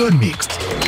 زون ميكس.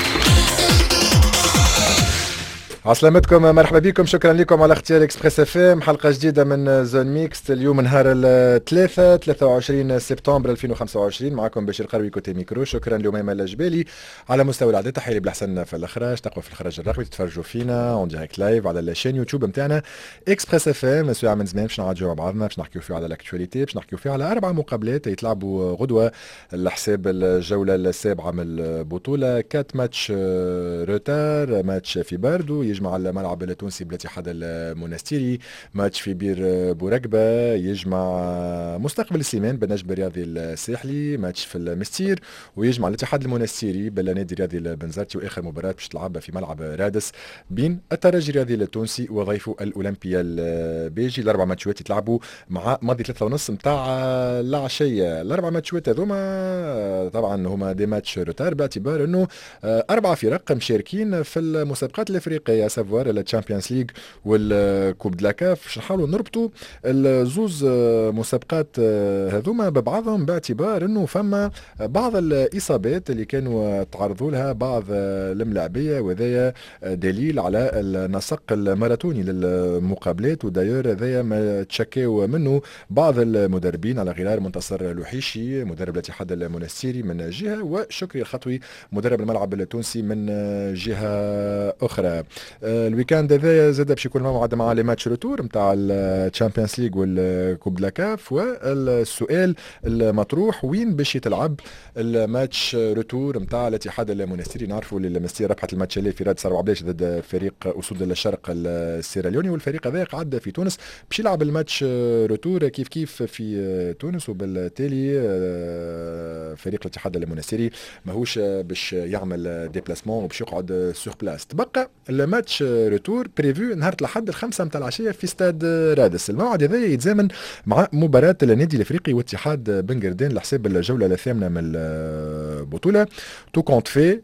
عسلامتكم، مرحبا بكم، شكرا لكم على اختيار اكسبريس اف ام. حلقه جديده من زون ميكس اليوم نهار الثلاثاء 23 سبتمبر 2025. معكم بشير قروي كوتي ميكرو. شكرا لأميمة الجبالي على مستوى الاعداد. تحيه بالحسن في الاخراج. تقوى في الخراج الرقمي. تتفرجوا فينا اون دايركت لايف على الشين يوتيوب نتاعنا اكسبريس اف ام. اسبوع من زمان باش نعاودوا مع بعضنا، باش نحكيو فيه على الاكتواليتي، باش نحكيو فيه على 4 مقابلات يتلعبوا غدوه لحساب الجوله السابعه من البطوله. 4 ماتش روتار، ماتش في باردو يجمع الملعب التونسي بالاتحاد المونستيري، ماتش في بير بورقبة يجمع مستقبل السيمان بالنجم الرياضي الساحلي، ماتش في المستير، ويجمع الاتحاد المونستيري بالنادي الرياضي البنزرتي، واخر مباراة باش تلعب في ملعب رادس بين الترجي الرياضي التونسي وضيفه الاولمبيا البيجي. الاربع ماتشات يتلعبوا مع ماضي 3:30 نتاع العشية. الاربع ماتشات هذوما طبعا هما دي ماتش روتار، باعتبار انه 4 فرق مشاركين في المسابقات الافريقيه، سافوار الشامبيونز ليج والكوب دلا كاف. باش نحاولوا نربطوا الزوز مسابقات هذوما ببعضهم، باعتبار انه فما بعض الاصابات اللي كانوا تعرضوا لها بعض الملاعبيه، وهذايا دليل على النسق الماراثوني للمقابلات. وداير هذايا ما تشكاو منه بعض المدربين، على غرار منتصر لوحيشي مدرب الاتحاد المونستيري من جهه، وشكري الخطوي مدرب الملعب التونسي من جهه اخرى. الويكاند هذايا زاد باش يكون موعد مع لي ماتش روتور نتاع الشامبيونز ليج والكوب دلا كاف. والسؤال المطروح وين باش يتلعب الماتش روتور نتاع الاتحاد المونستيري؟ نعرفوا المونستيري ربحت الماتش اللي في رادس 4 بلاش ضد فريق اسود الشرق السيراليوني، والفريق هذا قعد في تونس باش يلعب الماتش روتور كيف في تونس، وبالتالي فريق الاتحاد المونستيري ماهوش باش يعمل ديبلاسمون وباش يقعد سور بلاس. تبقى الماتش روتور بريفو نهار الاحد 5 متاع العشيه في استاد رادس. الموعد هذا يتزامن مع مباراه النادي الافريقي واتحاد بن قردان لحساب الجوله الثامنه من البطوله. تو كونت في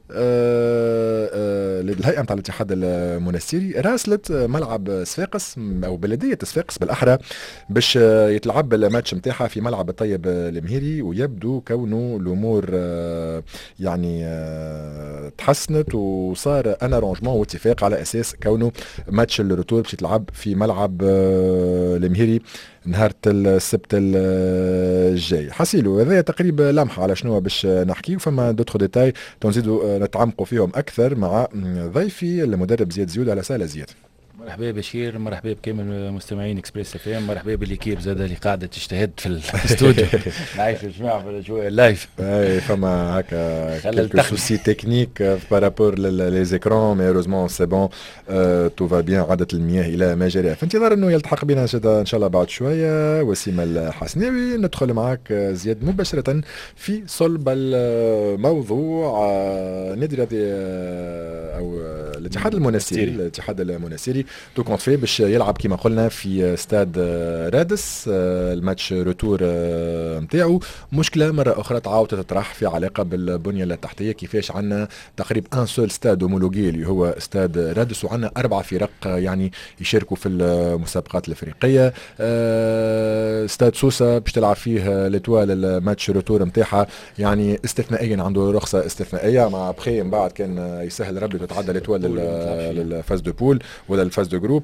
الهيئه نتاع الاتحاد المونستيري راسلت ملعب صفاقس او بلديه صفاقس بالاحرى باش يتلعب الماتش نتاعها في ملعب الطيب المهيري، ويبدو كونه الامور يعني تحسنت وصار ان ارونجمون واتفاق على اساس كونه ماتش الروتور باش يتلعب في ملعب المهيري نهار السبت الجاي. حسيلو هذا تقريبا لمحه على شنو باش نحكي، وفما دوتخ ديتاي تنزيدوا نتعمقوا فيهم اكثر مع ضيفي المدرب زياد زيود. على سهلا زياد. مرحبا بشير، مرحبا بكامل مستمعين اكسبريس اف ام، مرحبا بالليكيب زاد اللي قاعده تجتهد في الاستوديو. نعيش الجماعه في الاجواء اللايف. اي فما هكا كلكو سوسي تكنيك بارابور لي زيكرون، مي هوروزمون سي بون تو فا بيان. عادت المياه الى مجاريها، في انتظار انه يلتحق بنا ان شاء الله بعد شويه وسيم الحسناوي. ندخل معك زياد مباشره في صلب الموضوع. نادي الرياضي او الاتحاد المونستيري تو كونت في باش يلعب كما قلنا في استاد رادس الماتش روتور نتاعو. مشكله مره اخرى تعاودت تطرح في علاقه بالبنيه التحتيه، كيفاش عندنا تقريبا ان سول استاد هومولوجي اللي هو استاد رادس، وعندنا 4 فرق يعني يشاركوا في المسابقات الافريقيه. استاد سوسه باش تلعب فيه ليتوال الماتش روتور نتاعها يعني استثنائيا، عنده رخصه استثنائيه مع بخي من بعد كان يسهل ربي تتعدى ليتوال للفاز دو بول ولا الفاز دو جروب،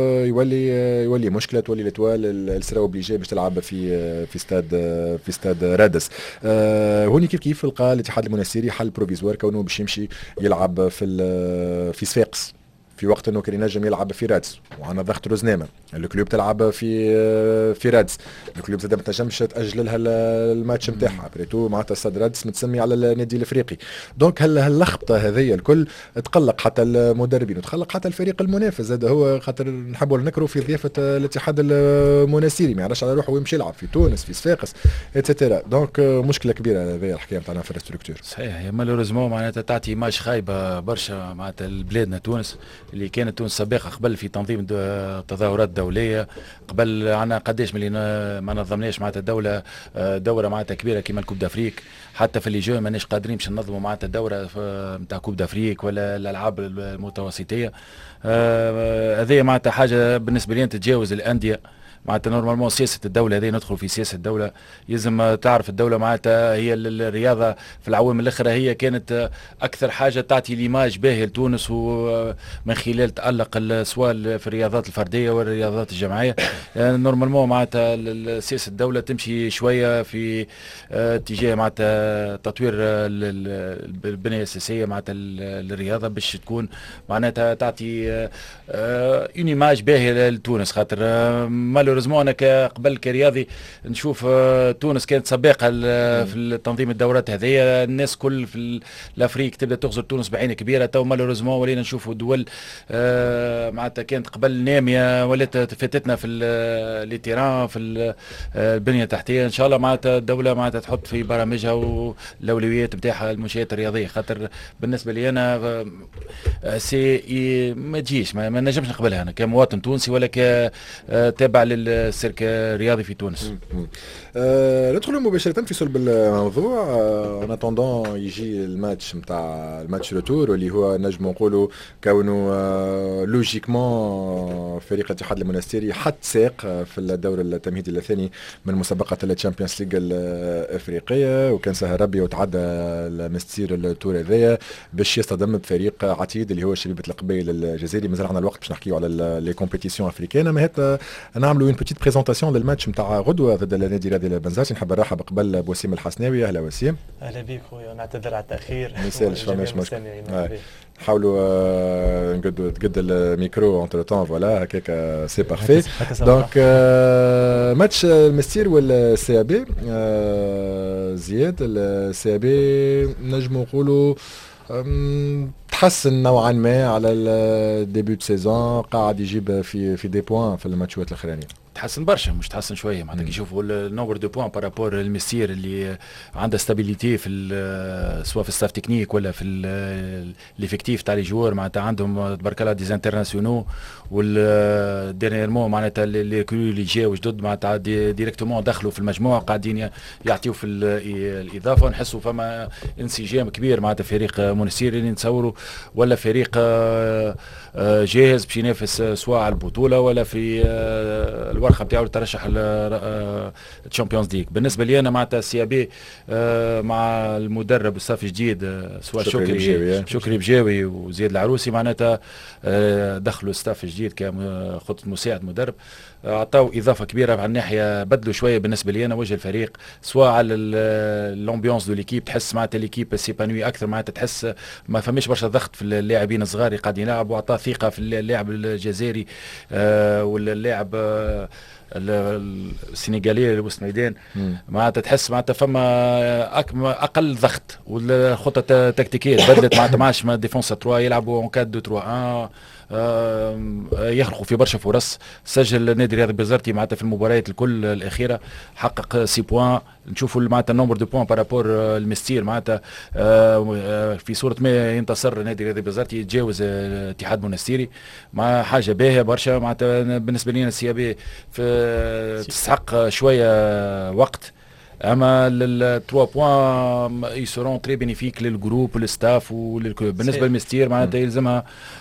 يولي مشكله، تولي ليتوال السرا اوبليجي باش تلعب في استاد رادس. هوني كيف لقى الاتحاد المونستيري حل بروفيزوار كونه باش يمشي يلعب في صفاقس في وقت انه كان ينجم يلعب في رادس، وعندنا ضغط روزنامه الكلوب تلعب في رادس. الكلوب زاد ما تنجمش تاجل لها الماتش نتاعها بريتو معناتها استاد رادس متسمي على النادي الافريقي. دونك هاللخبطه هذه الكل تقلق حتى المدربين وتقلق حتى الفريق المنافس زاد، هو خاطر نحبوا نكروا في ضيافه الاتحاد المونستيري ما يعرفش على روحه ويمشي يلعب في تونس في صفاقس اتسيتيرا. دونك مشكله كبيره هذه الحكايه نتاعنا في الستركتور. صحيح، هي مالوريزمون معناتها تعطي ايماج خايبه برشا معناتها بلادنا تونس، اللي كانت تونس سابقه قبل في تنظيم التظاهرات الدوليه، قبل عنا قداش ملي ما نظمناش معناتها الدوله دوره معناتها كبيره كيما الكوب دافريك، حتى في اللي جو ماناش قادرين باش ننظموا معناتها الدوره نتاع كوب دافريك ولا الالعاب المتوسطيه. هذه معناتها حاجه بالنسبه لي تتجاوز الانديه، معناتها نورمالمون سياسه الدوله هذه ندخل في سياسه الدوله. يلزم تعرف الدوله معناتها هي الرياضه في العوام الاخرى هي كانت اكثر حاجه تعطي ليماج باهيه لتونس، ومن خلال تالق سواء في الرياضات الفرديه والرياضات الجماعيه. نورمالمون معناتها سياسه الدوله تمشي شويه في اتجاه معناتها تطوير البنيه الاساسيه معناتها الرياضه باش تكون معناتها تعطي اون ايماج باهيه لتونس. خاطر مالوريزمون انا قبل كرياضي نشوف تونس كانت سباقه في تنظيم الدورات هذه، الناس كل في الافريق تبدا تغزر تونس بعين كبيره. تو مالوريزمون ولينا نشوفوا دول معناتها كانت قبل ناميه ولات فاتتنا في لي في البنيه التحتيه. ان شاء الله معناتها الدوله معناتها تحط في برامجها والاولويات نتاعها المنشات الرياضيه. خاطر بالنسبه لي انا ما تجيش ما نجمش نقبلها انا كمواطن تونسي ولا كتابع للسيرك الرياضي في تونس. ندخلوا مباشره في صلب الموضوع. ان اتوندون يجي الماتش نتاع الماتش روتور اللي هو نجم نقولوا كونه لوجيكمون فريق الاتحاد المنستيري حط ساق في الدور التمهيدي الثاني من مسابقه الشامبيونز ليج الافريقيه، وكان سهر ربي وتعدى المستير التور هذايا باش يصطدم بفريق عتيد اللي هو شبيبه القبيل الجزائري. مازال عندنا الوقت باش نحكيو على لي كومبيتيسيون افريكان. ما هات نعملوا اون بوتيت بريزونطاسيون للماتش نتاع غدوه ضد النادي الرياضي البنزرتي. نحب نرحب قبل بوسيم الحسناوي. اهلا وسيم. اهلا بك خويا، نعتذر على التاخير. ما يسالش فماش مشكل. نحاولوا نقدوا تقد الميكرو اونتر طون فوالا هكاك سي بارفي. دونك ماتش المستير والسي بي زياد. السي بي نجم نقولوا تحسن نوعا ما على الديبيو دو سيزون، قاعد يجيب في دي بوان في الماتشات الاخرانيه. تحسن برشا مش تحسن شويه معناتها كي يشوفوا النومبر دو بوان بارابور المستير اللي عنده ستابيليتي في سواء في الستاف تكنيك ولا في ليفيكتيف تاع لي جوار. معناتها عندهم تبارك الله ديز انترناسيونو، والديرنييرمون معناتها لي كرو اللي جاو جدد معناتها ديريكتومون دخلوا في المجموعه قاعدين يعطيو في الاضافه. ونحسوا فما انسجام كبير معناتها فريق منستير اللي نتصوروا ولا فريق جاهز باش ينافس سواء على البطوله ولا في الورقه بتاعو للترشح للتشامبيونز ليغ. بالنسبه لي انا معناتها السي بي مع المدرب الصف جديد سواء شكري بجاوي وزياد العروسي معناتها دخلوا ستاف جديد كخطة مساعد مدرب، عطاو اضافه كبيره على الناحيه، بدلوا شويه بالنسبه لي انا وجه الفريق سواء على الامبيونس دو ليكيب. تحس معناتها ليكيب سيبانوي اكثر، معناتها تحس ما فماش برشا ضغط في اللاعبين الصغار اللي قاعدين يلعبوا، وعطاه ثقه في اللاعب الجزائري ولا اللاعب السنغالي اللي وسط الميدان. معناتها تحس معناتها فما اقل ضغط، والخطه التكتيكيه بدلت معناتها ما عادش ديفونس 3 يلعبوا اون 4 2 3 يخلقوا في برشا فرص. سجل النادي الرياضي بنزرتي معناتها في المباريات الكل الاخيره حقق 6 بوان. نشوفوا معناتها النمبر دو بوان بارابور المستير معناتها في صوره ما ينتصر النادي الرياضي بنزرتي يتجاوز الاتحاد المنستيري مع حاجه باهيه برشا. معناتها بالنسبه لنا السي بي تستحق شويه وقت، اما ال 3 بوان يسرون تري بينيفيك للجروب والستاف وللكلوب. بالنسبه للمستير معناتها يلزمها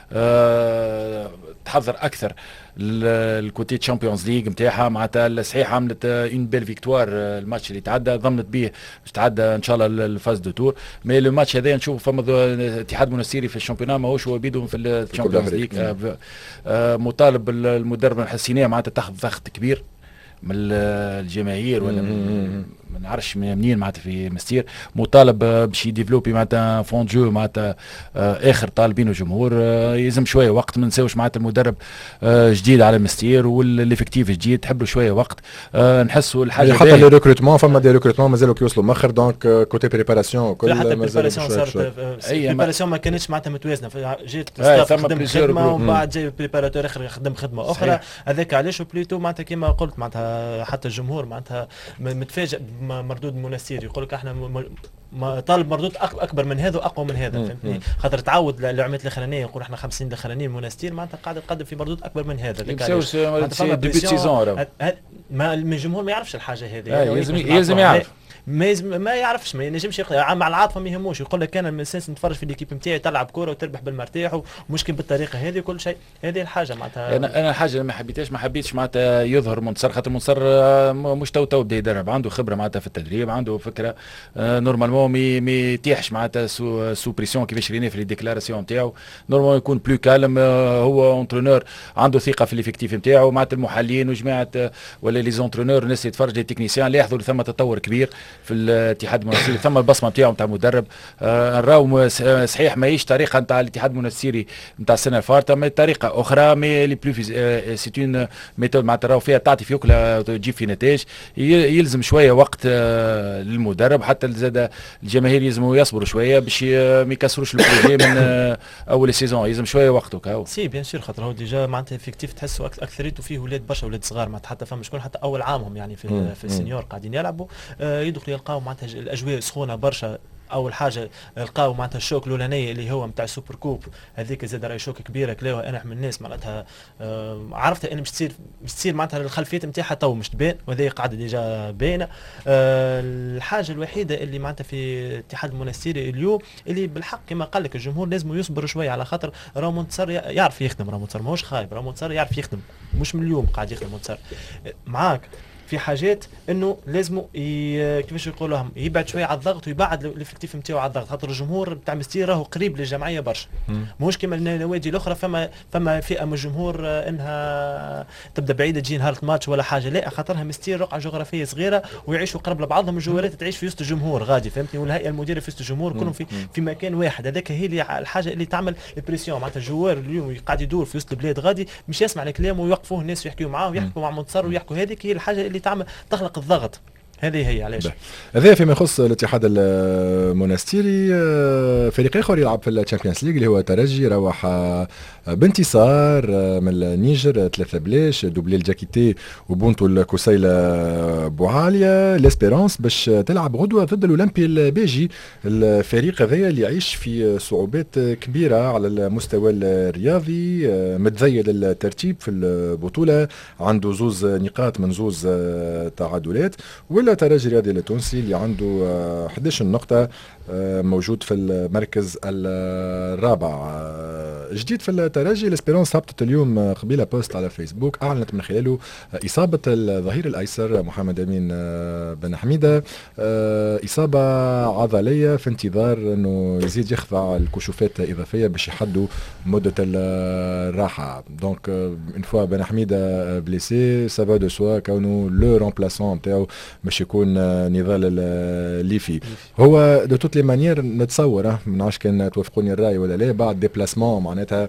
تحضر اكثر الكوتي تشامبيونز ليغ نتاعها. معناتها صحيح عملت اون بيل فيكتوار الماتش اللي تعدى، ضمنت به باش تعدى ان شاء الله الفاز دو تور. مي لو ماتش هذا نشوف فما اتحاد منستيري في الشامبيونات ماهوش هو بيدهم في الشامبيونز ليغ. مطالب المدرب الحسينيه معناتها تاخذ ضغط كبير من الجماهير ولا ما نعرفش منين معناتها في مستير. مطالب باش يديفلوبي معناتها فون جو معناتها اخر طالبينه الجمهور. يلزم شويه وقت، ما نساوش معناتها المدرب جديد على المستير والافكتيف جديد، تحب له شويه وقت. نحسوا الحاجه حتى لي ريكروتمون فما دي ريكروتمون مازالوا كيوصلوا مخر. دونك كوتي بريباراسيون كل حتى بريباراسيون صارت بريباراسيون ما كانتش معناتها متوازنه. جات ستاف خدم خدمه ومن بعد جاي بريباراتور اخر خدم خدمه اخرى. هذاك علاش بليتو معناتها كما قلت معناتها حتى الجمهور معناتها متفاجئ مردود منستير. يقول لك احنا طالب مردود اكبر من هذا واقوى من هذا، فهمتني؟ خاطر تعود العامات الاخرانيه يقول احنا 50 الاخرانيين منستير معناتها قاعد تقدم في مردود اكبر من هذا. ديبيوت سيزون ما الجمهور ما يعرفش الحاجه هذه. يلزم يعرف. ما يعرفش، ما ينجمش مع العاطفه ما يهموش، يقول لك انا من السنس نتفرج في ليكيب نتاعي تلعب كوره وتربح بالمرتاح ومشكل بالطريقه هذه كل شيء. هذه الحاجه معناتها انا الحاجه اللي ما حبيتش معناتها يظهر منتصر، خاطر منتصر مش تو بدا يدرب، عنده خبره معناتها في التدريب، عنده فكره نورمالمون ما يتيحش معناتها سو بريسيون كيفاش ريني في لي ديكلاراسيون نتاعو، نورمالمون يكون بلو كالم. هو اونترونور عنده ثقه في الافكتيف نتاعو، معناتها المحللين وجماعه ولا لي زونترونور الناس اللي تتفرج لي تكنيسيان لاحظوا ثم تطور كبير في الاتحاد المنستيري، ثم البصمه نتاعو نتاع مدرب. راهو صحيح ماهيش طريقه نتاع الاتحاد المنستيري نتاع السنه الفارطه، ما طريقه اخرى مي لي بلو سي اون ميثود معناتها راهو فيها تعطي في وكله تجيب في نتائج. يلزم شويه وقت للمدرب، حتى زاد الجماهير يلزموا يصبروا شويه باش ما يكسروش البروجي من اول السيزون، يلزم شويه وقته كاو. سي بيان سور، خاطر هو ديجا معناتها افكتيف تحسوا اكثريته فيه ولاد برشا، ولاد صغار معناتها، حتى فما شكون حتى اول عامهم يعني في السينيور قاعدين يلعبوا، يدخلوا يلقاو معناتها الاجواء سخونه برشا. اول حاجه لقاو معناتها الشوك الاولانيه اللي هو نتاع السوبر كوب، هذيك زاد راهي شوك كبيره كلاوها. انا من الناس معناتها عرفتها ان مش تصير معناتها الخلفيات نتاعها تو مش تبان، وهذه قاعده ديجا باينه. الحاجه الوحيده اللي معناتها في الاتحاد المنستيري اليوم اللي بالحق كما قال لك الجمهور لازم يصبر شويه، على خاطر راهو منتصر يعرف يخدم، راهو منتصر ماهوش خايب، راهو منتصر يعرف يخدم، مش من اليوم قاعد يخدم منتصر معاك في حاجات انه لازم كيفاش يقولوا يبعد شويه على الضغط ويبعد الافكتيف نتاعو على الضغط، خاطر الجمهور نتاع مستير راهو قريب للجمعيه برشا، مش كيما النوادي الاخرى فما فئه من الجمهور انها تبدا بعيده تجي نهار الماتش ولا حاجه، لا خاطرها مستير رقعه جغرافيه صغيره ويعيشوا قرب لبعضهم، الجوارات تعيش في وسط الجمهور غادي فهمتني، والهيئه المديره في وسط الجمهور كلهم في مكان واحد. هذاك هي اللي الحاجه اللي تعمل البريسيون، معناتها الجوار اليوم قاعد يدور في وسط البلاد غادي مش يسمع الكلام ويوقفوه الناس ويحكيوا معاه ويحكوا مع منتصر ويحكوا، هذيك هي الحاجه اللي تعمل تخلق الضغط. هذه هي علاش هذا فيما يخص الاتحاد المنستيري. فريق اخر يلعب في الشامبيونز ليج اللي هو ترجي، روح بانتصار من النيجر 3 بلاش، دوبلي الجاكيتي وبونتو الكوسيلة بوعاليا. ليسبيرونس باش تلعب غدوه ضد الاولمبي البيجي، الفريق هذايا اللي يعيش في صعوبات كبيره على المستوى الرياضي، متزيد الترتيب في البطوله، عنده 2 نقاط من 2 تعادلات. ولا ترجي الرياضي التونسي اللي عنده 11 نقطة، موجود في المركز الرابع. جديد في الترجي، الاسبيرونس هبطت اليوم قبيله بوست على فيسبوك اعلنت من خلاله اصابه الظهير الايسر محمد امين بن حميده، اصابه عضليه، في انتظار انه يزيد يخضع الكشوفات اضافيه باش يحدوا مده الراحه. دونك اون فوا بن حميده بليسي سافا دو سوا كونه لو رومبلاسون نتاعو باش يكون نضال الليفي. هو دو توت لي مانيير نتصور، ما نعرفش كان توافقوني الراي ولا لا، بعد ديبلاسمون معناتها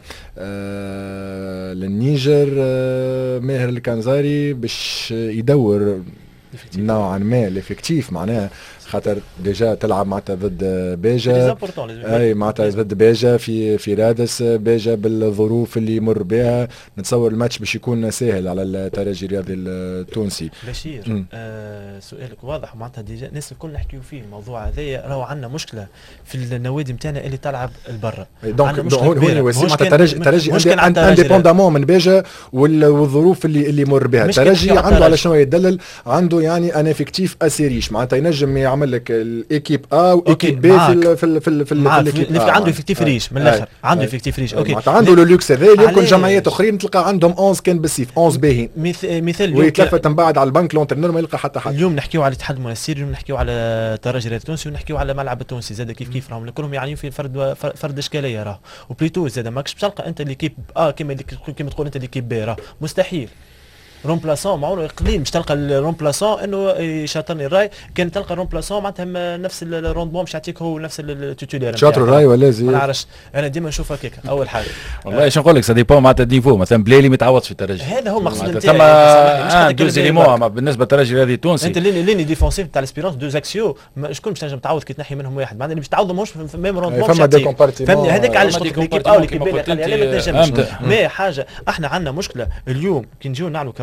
للنيجر ماهر الكنزاري باش يدور نوعا ما الافكتيف، معناها خاطر ديجا تلعب معناتها ضد بيجا، اي معناتها ضد بيجا في رادس، بيجا بالظروف اللي يمر بها، نتصور الماتش باش يكون سهل على الترجي الرياضي التونسي. بشير سؤالك واضح، معناتها ديجا الناس الكل نحكيو فيه الموضوع هذايا، راهو عندنا مشكله في النوادي نتاعنا اللي تلعب البرا، دونك هو معناتها الترجي انديبوندامون من بيجا والظروف اللي يمر بها، الترجي عنده على شنو يدلل، عنده يعني ان افكتيف اسيريش، معناتها ينجم يعمل لك الايكيب ا وايكيب بي في الايكيب عنده افكتيف ريش من الاخر، عنده افكتيف ريش اوكي، معناتها عنده لو لوكس هذا. يمكن جمعيات اخرين تلقى عندهم 11 كان بالسيف 11 باهين، مثال ويتلفت من بعد على البنك لونترنور ما يلقى حتى حد. اليوم نحكيو على الاتحاد المنستيري، اليوم نحكيو على الترجي التونسي، ونحكيو على الملعب التونسي زاد كيف راهم كلهم يعني في فرد اشكاليه راهو، وبليتو زاد ماكش تلقى انت ليكيب كما تقول انت ليكيب بي، راه مستحيل رومبلاسون معونه قليل مش تلقى الرومبلاسون انه يشاطرني الراي، كان تلقى الرومبلاسون معناتها نفس الروندبون مش يعطيك هو نفس التيتولير شاطر الراي ولا زي ما نعرفش. انا ديما نشوف هكاك اول حاجه والله ايش نقول لك سا ديبون معناتها النيفو، مثلا بليلي ما يتعوضش في الترجي، هذا هو المقصود نتاعي. ثم دوز ليمون بالنسبه للترجي الرياضي التونسي، انت ليني ديفونسيف تاع الاسبيرونس دوز اكسيو شكون باش تنجم تعوض كي تنحي منهم واحد، معناتها باش تعوضهمش في ميم روندبون فما دي كومبارتيمون، فهمني هذاك علاش قلت لك او ليكيب ما تنجمش. ما حاجه احنا عندنا مشكله اليوم كي نجيو نعملوا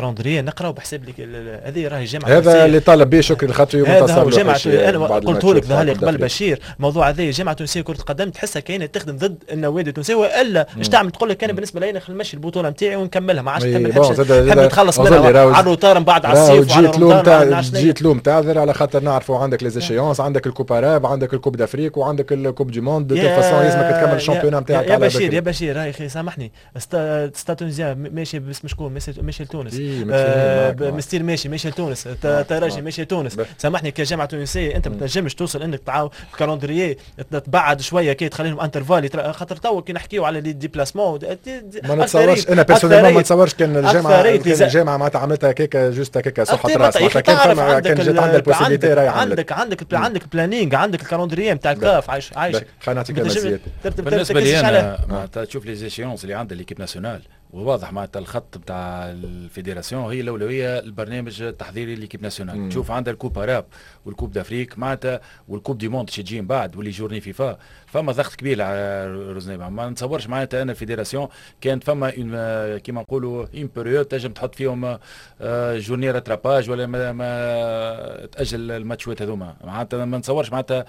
كالندريه نقراو بحساب هذه راهي جامعه. هذا اللي طالب به شكري خاطر يوم هذا جامعه. انا قلت لك ظهر لي قبل بشير موضوع هذا جامعه تونسيه كره القدم تحسها كاينه تخدم ضد النوادي التونسيه والا اش تعمل تقول لك انا بالنسبه لي نمشي البطوله نتاعي ونكملها ما عادش نحب نتخلص منها على الروتار من بعد على الصيف وعلى الروتار. جيت لوم تعذر على خاطر نعرفوا عندك لي زيشيونس عندك الكوباراب عندك الكوب دافريك وعندك الكوب دي موند دو فاسون لازمك تكمل الشامبيون نتاعك. يا بشير راهي اخي سامحني تونسيا ماشي باسم شكون ماشي لتونس مستير ماشي لتونس ترجي ماشي لتونس. سامحني كجامعه تونسيه انت ما تنجمش توصل انك تعاود الكالندريي تبعد شويه كي تخليهم انترفال خاطر تو كي نحكيو على لي ديبلاسمون ما نتصورش انا بيرسونيلمون ما نتصورش كان الجامعه معناتها عملتها كيكا جوست هكاكا صحه راس معناتها كان جات عندها البوسيبيتي راهي عندك البلانينغ عندك الكالندريي نتاع الكاف عايشك. خلينا نعطيك مسيات بالنسبه لي انا معناتها تشوف لي زيشيونس اللي عندها ليكيب ناسيونال وواضح معناتها الخط نتاع الفيدراسيون هي الاولويه البرنامج التحضيري ليكيب ناسيونال. تشوف عندها الكوب اراب والكوب دافريك معناتها والكوب دي موند تجي من بعد واللي جورني فيفا فما ضغط كبير على روزنيبا. ما نتصورش معناتها انا الفيدراسيون كانت فما كيما نقولوا اون بيريود تنجم تحط فيهم جورني راتراباج ولا ما تاجل الماتشات هذوما. معناتها ما نتصورش معناتها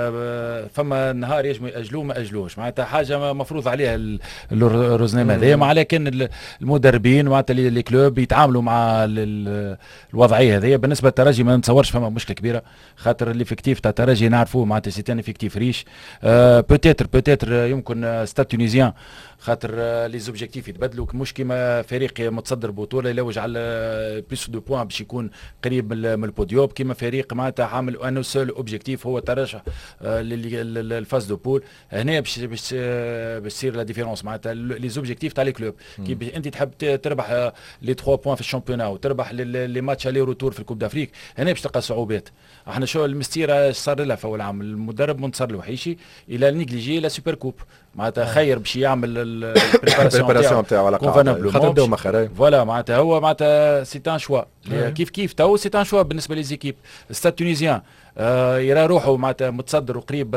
فما نهار يجموا ياجلوه ما اجلوش معناتها حاجه مفروض عليها الروزنيبا هذايا. ولكن المدربين معناتها لي كلوب يتعاملوا مع الوضعيه هذه. بالنسبه للترجي ما نتصورش فما مشكله كبيره خاطر الافكتيف تاع الترجي نعرفوه معناتها سيتان افكتيف ريش. بوتيتر يمكن ستاد تونيزيان خاطر لي زوبجيكتيف يتبدلوا مش كيما فريق متصدر بطوله يلوج على بليس دو بوان باش يكون قريب من البوديوم كيما فريق معناتها عامل انو سول اوبجيكتيف هو الترشح للفاز دو بول. هنا باش تصير لا ديفيرونس معناتها لي زوبجيكتيف تاع لي كلوب كي انت تحب تربح لي 3 بوان في الشامبيونا وتربح لي ماتش الي روتور في الكوب دافريك هنا باش تلقى صعوبات. احنا شو المستيره صار لها في اول عام المدرب منتصر الوحيشي الى نيجليجي لا سوبر كوب معناتها خير باش يعمل البريباراسيون تاعو على قاعده خاطر بداو مخرين فوالا معناتها هو معناتها سي ان شوا كيف تو سي ان شوا بالنسبه لي زيكيب. ستاد تونيزيان يرى روحه معناتها متصدر وقريب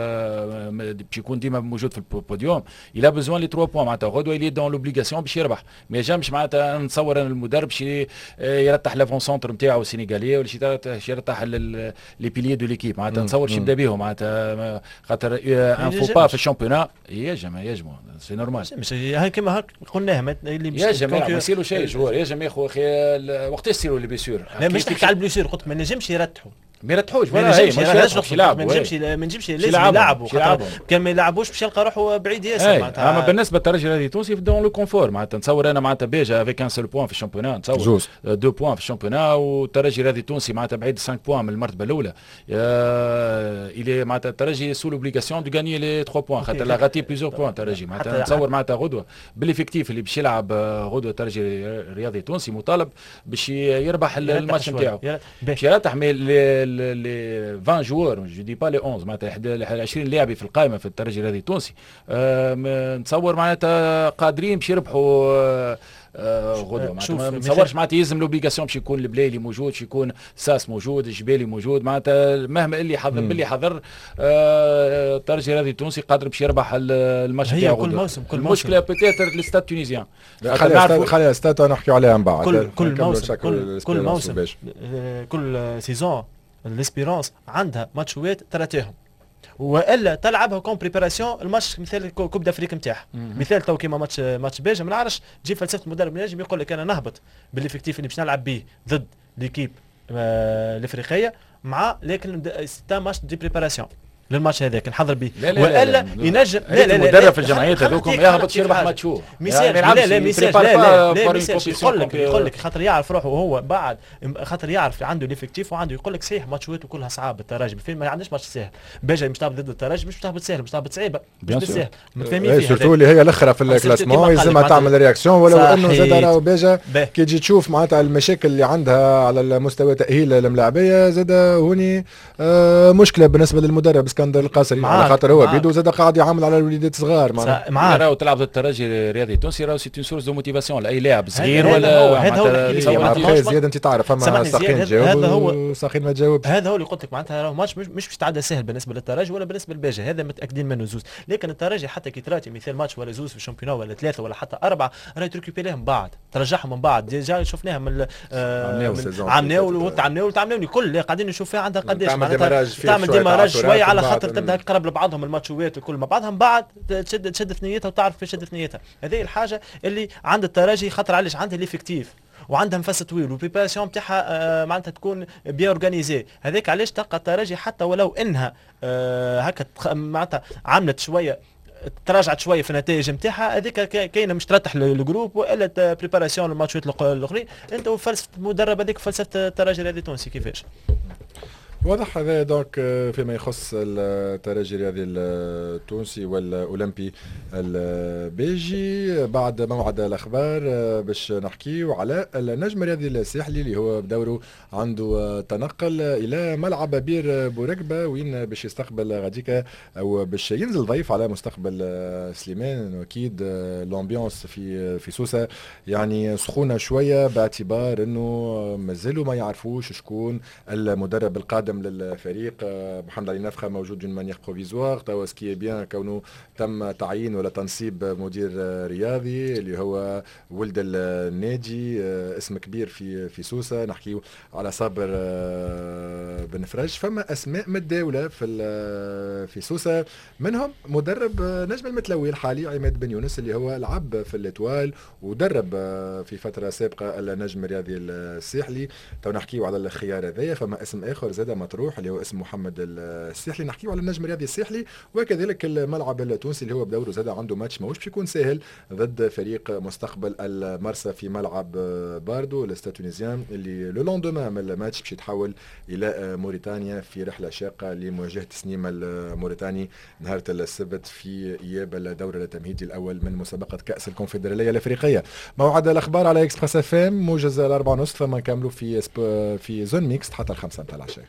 باش يكون ديما موجود في البوديوم الى بوزوان لي 3 بوان معناتها غدوه يلي دون لوبليغاسيون باش يربح. ما يجمش معناتها نتصور ان المدرب باش يرتاح لافون سونتر نتاعو السينيغاليه ولا يرتاح لي بيليي دو ليكيب معناتها نتصور باش يبدا بهم معناتها خاطر ان فو با في الشامبيونا يجمع سي نورمال مش هاي كيما هاك قلناها اللي يجم يصيروا شيء جوار يجم ياخذ اخي وقت يصيروا لي بيسور. لا مش تحكي على البليسور قلت ما نجمش يرتحوا ما يرتحوش ولا هي ما نجمش لازم يلعبوا كان ما يلعبوش باش يلقى روحه بعيد ياسر معناتها. اما بالنسبه للترجي الرياضي التونسي دون لو كونفور معناتها نتصور انا معناتها بيجا افيك ان سول بوان في الشامبيونا نتصور 2 بوان في الشامبيونا والترجي الرياضي التونسي معناتها بعيد 5 بوان من المرتبه الاولى. الى معناتها الترجي سو لوبليغاسيون دو غاني لي 3 بوان خاطر لا غاتي بليزيور بوان الترجي معناتها نتصور معناتها غدوه بالافكتيف اللي باش يلعب غدوه الترجي الرياضي التونسي مطالب باش يربح الماتش نتاعو باش يرتاح 20 جوار جو دي با لي 11 معناتها 20 لاعبي في القائمه في الترجي الرياضي التونسي نتصور معناتها قادرين باش يربحوا غدوه معناتها ما نتصورش معناتها يلزم لوبليغاسيون باش يكون البلايلي موجود باش يكون ساس موجود الجبالي موجود معناتها مهما اللي حضر باللي حضر الترجي الرياضي التونسي قادر باش يربح الماتش نتاعو كل موسم المشكله بوتيتر للستاد تونيزيان خلينا ستاد نحكيو عليها من بعد كل موسم كل سيزون الاسبيرونس عندها ماتشوات تراتيهم والا تلعبها كون بريباراسيون الماتش مثال كوب دافريك نتاعها. مثال تو كيما ماتش بيجا ما نعرفش تجي فلسفه المدرب نجم يقول لك انا نهبط بالافكتيف اللي باش نلعب به ضد ليكيب الافريقيه مع لكن ستا ماتش دي بريباراسيون للماتش هذاك نحضر به والا ينجم لا المدرب في الجمعيات هذوكم يهبط يربح ماتشو مثال لا يقول لك خاطر يعرف روحه وهو بعد خاطر يعرف عنده ليفيكتيف وعنده يقول لك صحيح ماتشوات وكلها صعاب الترجي فين ما عندناش ماتش سهل باجي مش ضد الترجي مش تهبط سهل مش تهبط صعيبه مش سهل متفاهمين فيها سورتو اللي هي الاخرى في الكلاسمون يلزمها تعمل رياكسيون ولو انه زاد راهو باجا كي تجي تشوف معناتها المشاكل اللي عندها على المستوى تاهيل الملاعبيه زاد هوني مشكله بالنسبه للمدرب اسكندر القصري على خاطر هو بيدو زاد قاعد يعمل على الوليدات صغار معاه راهو تلعب ضد الترجي الرياضي التونسي راهو سي اون سورس دو موتيفاسيون لاي لاعب صغير ولا هذا هو زياد انت تعرف فما ساخين جاوبوا وساخين ما جاوبش. هذا هو اللي قلت لك معناتها راهو ماتش مش باش تعدى سهل بالنسبه للترجي ولا بالنسبه للباجي، هذا متاكدين منه زوز. لكن الترجي حتى كي تراتي مثال ماتش ولا زوز في الشامبيون ولا 3 ولا حتى 4 راهي تريكوبيريهم من بعد ترجعهم من بعد. ديجا شفناها من عمناول تعمناول كل قاعدين نشوف فيها عندها قداش تعمل ديماراج شويه على خاطر تبدا تقرب لبعضهم الماتشوات وكل ما بعضهم بعد تشد ثنيتها وتعرف كيف تشد ثنيتها. هذه الحاجه اللي عند الترجي خاطر علاش عندها ليفيكتيف وعندها نفس طويل والبريباراسيون بتاعها معناتها تكون بيان اورغانيزي. هذاك علاش تلقى الترجي حتى ولو انها هكا معناتها عملت شويه تراجعت شويه في النتائج نتاعها هذيك كاينه مش ترتح للجروب والا بريباراسيون الماتشات الاخرين. انت وفلسفه المدرب هذيك فلسفه الترجي الرياضي التونسي كيفاش واضح. هذا دونك فيما يخص الترجي الرياضي التونسي والاولمبي البيجي. بعد موعد الاخبار باش نحكيو على النجم الرياضي الساحلي اللي هو بدوره عنده تنقل الى ملعب بير بورقبه وين باش يستقبل غاديكا او باش ينزل ضيف على مستقبل سليمان. واكيد الامبيونس في سوسه يعني سخونه شويه باعتبار انه مازالوا ما يعرفوش شكون المدرب القادم للفريق. محمد علي نفخه موجود دون مانيير بروفيزوار توا سكي بيان كونه تم تعيين ولا تنصيب مدير رياضي اللي هو ولد النادي اسم كبير في سوسه. نحكيو على صابر بن فرج. فما اسماء متداوله في سوسه منهم مدرب نجم المتلوي الحالي عماد بن يونس اللي هو لعب في الاتوال ودرب في فتره سابقه النجم الرياضي الساحلي. تو نحكيو على الخيار هذايا. فما اسم اخر زاد مطروح اللي هو اسم محمد الساحلي. نحكيو على النجم الرياضي الساحلي وكذلك الملعب التونسي اللي هو بدوره زاد عنده ماتش ماهوش باش يكون ساهل ضد فريق مستقبل المرسى في ملعب باردو الاستاد تونيزيان اللي لو لوندوما من الماتش باش يتحول الى موريتانيا في رحله شاقه لمواجهه سنيم الموريتاني نهار السبت في اياب الدور التمهيدي الاول من مسابقه كاس الكونفدراليه الافريقيه. موعد الاخبار على اكسبريس اف ام موجز 4:30 فما نكملوا في زون ميكس حتى 5 متاع العشاء.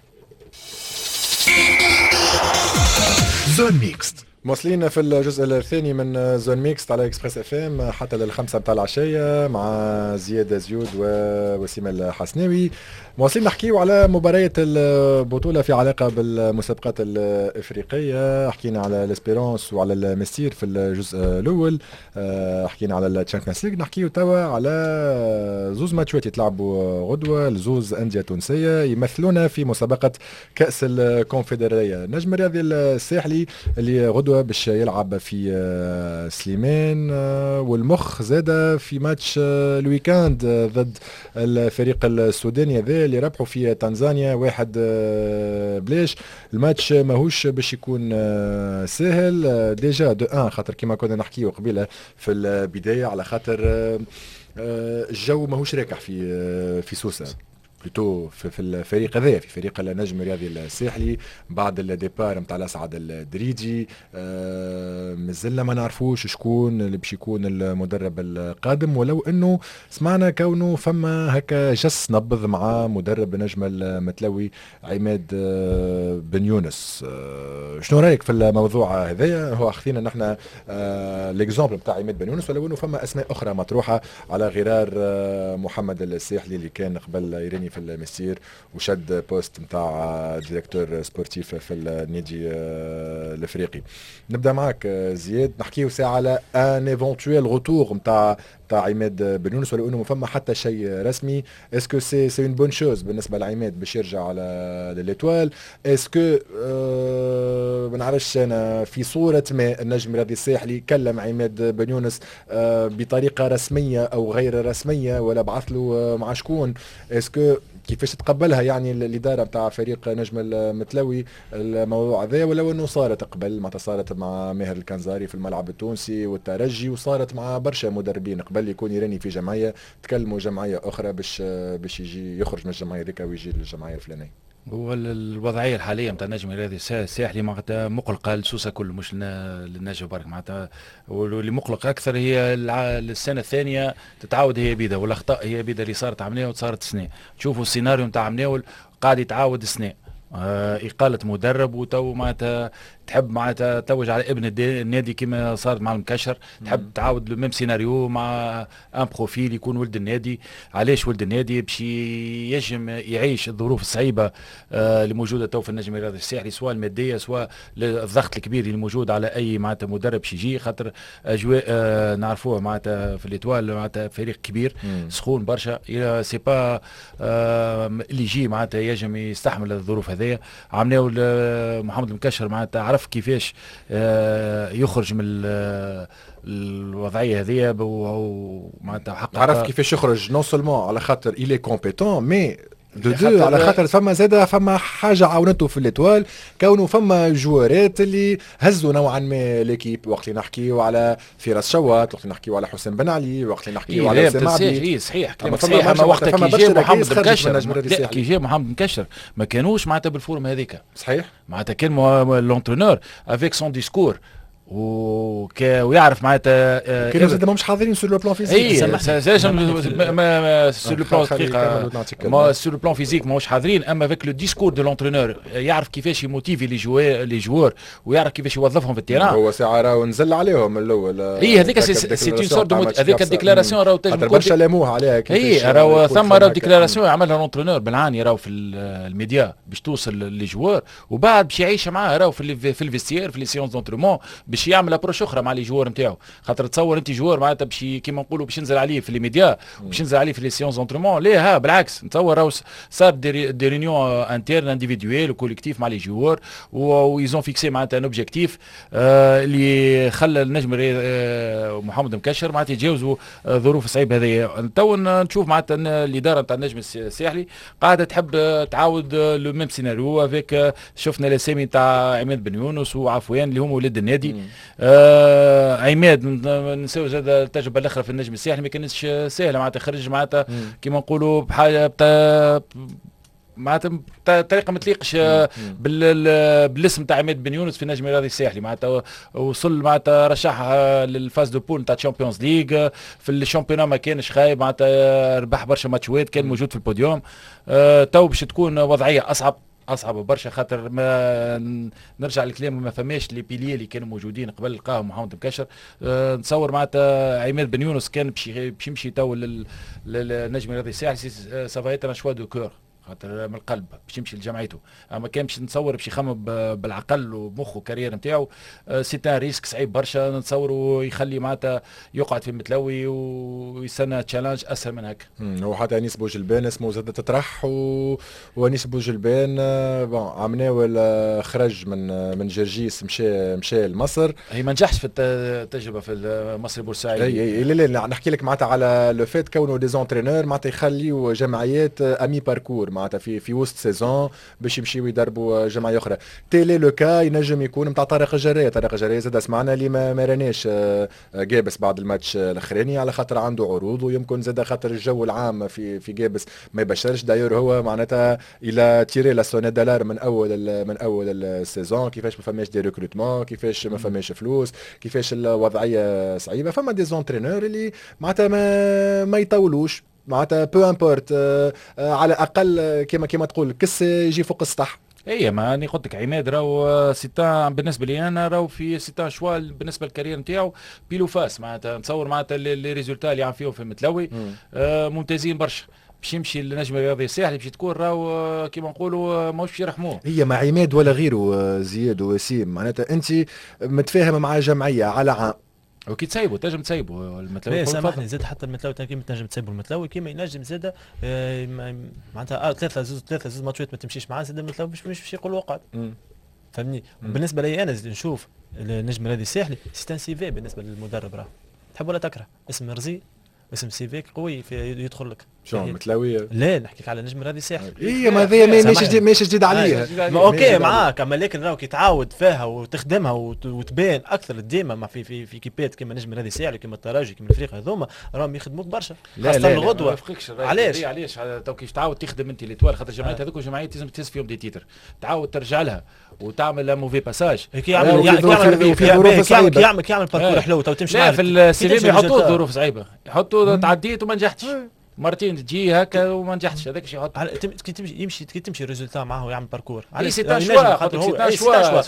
زون ميكس موصلين في الجزء الثاني من زون ميكس على اكسبريس اف ام حتى 5 متاع العشيه مع زياد زيود ووسيم الحسناوي. مواصلين نحكيو على مباريات البطوله في علاقه بالمسابقات الافريقيه. حكينا على الاسبيرونس وعلى المستير في الجزء الاول. حكينا على الشامبيونز ليغ. نحكيو توا على زوز ماتشات يتلعبوا غدوه لزوز انديه تونسيه يمثلونا في مسابقه كاس الكونفدراليه. النجم الرياضي الساحلي اللي غدوه باش يلعب في سليمان والمخ زاد في ماتش الويكاند ضد الفريق السوداني هذا اللي ربحوا في تنزانيا 1-0. الماتش ماهوش باش يكون سهل ديجا دو 1 خاطر كما كنا نحكيو قبيله في البدايه على خاطر الجو ماهوش راكح في سوسه بلوتو في الفريق هذا في فريق النجم الرياضي الساحلي بعد الديبار نتاع الاسعد الدريجي. مازلنا ما نعرفوش شكون اللي باش يكون المدرب القادم ولو انه سمعنا كونه فما هكا جس نبض مع مدرب نجم المتلوي عماد بن يونس. شنو رايك في الموضوع هذايا؟ هو اخذنا نحن ليكزامبل نتاع عماد بن يونس ولو انه فما اسماء اخرى مطروحه على غرار محمد الساحلي اللي كان قبل يراني في المسير وشد بوست نتاع ديريكتور سبورتيف في النادي الافريقي. نبدا معك زياد نحكيو ساعه على ان ايفونتويل روتور نتاع عماد بن يونس ولو انه ما فما حتى شيء رسمي. اسكو سي اون بون شوز بالنسبه لعماد باش يرجع على ليتوال؟ اسكو ما نعرفش انا في صوره ما النجم الرياضي الساحلي كلم عماد بن يونس بطريقه رسميه او غير رسميه ولا بعث له مع شكون؟ اسكو كيفاش تقبلها يعني الاداره نتاع فريق نجم المتلوي الموضوع هذا ولو انه صارت قبل معناتها صارت مع ماهر الكنزاري في الملعب التونسي والترجي وصارت مع برشا مدربين قبل يكون يراني في جمعيه تكلموا جمعيه اخرى باش يجي يخرج من الجمعيه ذيك ويجي للجمعيه الفلانيه. هو الوضعيه الحاليه نتاع النجم الرياضي الساحلي معناتها مقلقه لسوسه كل مش للنجم برك معناتها. واللي مقلق اكثر هي السنه الثانيه تتعاود هي بيدا والاخطاء هي بيدا اللي صارت عمناول وصارت سنه. تشوفوا السيناريو نتاع عمناول قاعد يتعاود سنه إقالة مدرب وتو معناتها تحب معناتها توج على ابن النادي كما صارت مع المكشر، تحب تعاود لو ميم سيناريو مع ان بروفيل يكون ولد النادي. علاش ولد النادي؟ باش ينجم يعيش الظروف الصعيبه اللي موجوده تو في النجم الرياضي الساحلي، سواء الماديه سواء الضغط الكبير اللي موجود على اي معناتها مدرب باش يجي، خاطر اجواء نعرفوها معناتها في الاتوال معناتها فريق كبير سخون برشا، سي با اللي يجي معناتها ينجم يستحمل الظروف هذيا. عملناو محمد المكشر معناتها عرف كيفاش يخرج من الوضعيه هذه، ومعناتها حقق عرف كيفاش يخرج نون سولمون على خاطر إلي كومبيتون، مي دو على خاطر فما زاده فما حاجه عاونته في الاتوال، كونه فما جوارات اللي هزوا نوعا ما ليكيب. وقت اللي نحكيو على فراس شوات، وقت اللي نحكيو على حسين بن علي، وقت اللي نحكيو على اسامه عبيد. صحيح كلامك صحيح. اما وقت كي جا محمد المكشر، كي جا محمد المكشر ما كانوش معناتها بالفورم هذيك. صحيح معناتها كان لونترونور افيك سون ديسكور ويعرف معناتها كانوا زاد ماهمش حاضرين سور لو بلان فيزيك. سور لو بلان دقيقه سور لو بلان فيزيك ماهوش حاضرين، اما افيك لو ديسكور دو لونترونور يعرف كيفاش يموتيفي لي جوار ويعرف كيفاش يوظفهم في التيران. هو ساعه راهو نزل عليهم من الاول. هذيك سي اون سورت هذيك الديكلاراسيون راهو تنجم برشا لاموها عليها. راهو ثم راهو ديكلاراسيون يعملها لونترونور بالعاني راهو في الميديا باش توصل للجوار، وبعد باش يعيش معاه راهو في الفيستير في لي سيونس دونترمون باش يعمل ابروش اخرى مع لي جوار نتاعو. خاطر تصور انت جوار معناتها باش كيما نقولوا باش ينزل عليه في لي ميديا وباش ينزل عليه في لي سيونس دونترمون، لا بالعكس نتصور راهو صار دي ريونيون انترن انديفيدويل وكوليكتيف مع لي جوار ويزون فيكسي معناتها ان اوبجيكتيف اللي خلى النجم محمد مكشر معناتها يتجاوزوا ظروف صعيبه هذه. تو نشوف معناتها الاداره نتاع النجم الساحلي قاعده تحب تعاود لو ميم سيناريو افيك. شفنا الاسامي نتاع عماد بن يونس وعفوان اللي هما ولاد النادي. عماد نساو زاد التجربه الاخرى في النجم الساحلي ما كانتش سهله، معناتها خرج معناتها كيما نقولوا بحاجه معناتها بطريقه ما تليقش بالاسم تاع عماد بن يونس في النجم الرياضي الساحلي. معناتها وصل معناتها رشح للفاز دو بول تاع تشامبيونز ليغ في الشامبيون ما كانش خايب، معناتها ربح برشا ماتشات كان موجود في البوديوم. تو باش تكون وضعيه اصعب برشا، خاطر ما نرجع لكلام ما فماش لي بيليه اللي كانوا موجودين قبل لقاهم محمد مكشر. نتصور معناتها عماد بن يونس كان باش يمشي تو للنجم الرياضي الساحلي سافايت ان شوا دو كور، خاطر من القلب باش يمشي لجمعيته. اما كان باش نتصور باش يخمم بالعقل ومخه كارير نتاعو سي ان ريسك صعيب برشا. نتصور يخلي معناتها يقعد في متلوي ويستنى تشالنج اسهل من هكا. هو حتى انيس بوجلبان اسمه زاد تطرح وانيس بوجلبان عمناو خرج من جرجيس مشى لمصر. هي ما نجحش في التجربه في مصر بورسعيد. لا نحكي لك معناتها على لو فيت كونه دي زونترينور معناتها يخليوا جمعيات امي باركور معناتها في وسط سيزون باش يمشيو يدربوا جمعيه اخرى. تيلي لو كا ينجم يكون نتاع طارق الجرايه زاد سمعنا اللي ما راناش جابس بعد الماتش الاخراني على خاطر عنده عروض، ويمكن زاد خاطر الجو العام في جابس ما يبشرش. دايور هو معناتها الى تيري لا سونيت دالار من اول السيزون، كيفاش ما فماش دي ريكروتمون، كيفاش ما فماش فلوس، كيفاش الوضعيه صعيبه. فما دي زونترينور اللي معناتها ما يطولوش معناتها بو امبورت على الاقل كما تقول كس يجي فوق السطح. ما انا قلت لك عماد راهو سيتان بالنسبه لي انا راهو في سيتان شوا بالنسبه للكارير نتاعو بيلو فاس. معناتها نتصور معناتها لي ريزولتا اللي عم فيهم في المتلوي ممتازين برشا. باش يمشي للنجم الرياضي الساحلي باش تكون راهو كيما نقولوا ماهوش باش يرحموه. هي مع عماد ولا غيره زياد ووسيم معناتها انت متفاهم مع جمعيه على عام وكي تسيبوا تنجم تسيبوا المتلوي. سامحني زاد حتى المتلوي كيما تنجم تسيبوا المتلوي كيما ينجم زاد معناتها ثلاثه زوز ماتشات ما تمشيش معاه زاد المتلوي مش يقول وقعد. فهمني. بالنسبه لي انا نشوف النجم الرياضي الساحلي سي ان سي في بالنسبه للمدرب راه تحب ولا تكره. اسم رزي اسم سي في قوي يدخل لك. شو متلوية؟ لا نحكيك على نجم الرياضي الساحلي. هي ما هذه ماشي جديد عليها. اوكي معاك، اما لكن راهو كي تعاود فيها وتخدمها وتبان اكثر ديما ما في كيبات كيما نجم الرياضي الساحلي كيما الترجي كيما الفريق هذوما راهم يخدموك برشا. خاصة الغدوة. علاش تو كيف تعاود تخدم انت ليتوال خاطر الجمعيات هذوك جمعيات لازم تهز فيهم دي تيتر، تعاود ترجع لها وتعمل موفي باساج. كيعمل باركور حلو تو تمشي لا في السي في يحطوا ظروف صعيبه، يحطوا تعديت وما نجحتش. مرتين تجي هكا وما نجحتش هذاك شي يحط كي تمشي ريزولتا معاه ويعمل باركور على سي شوا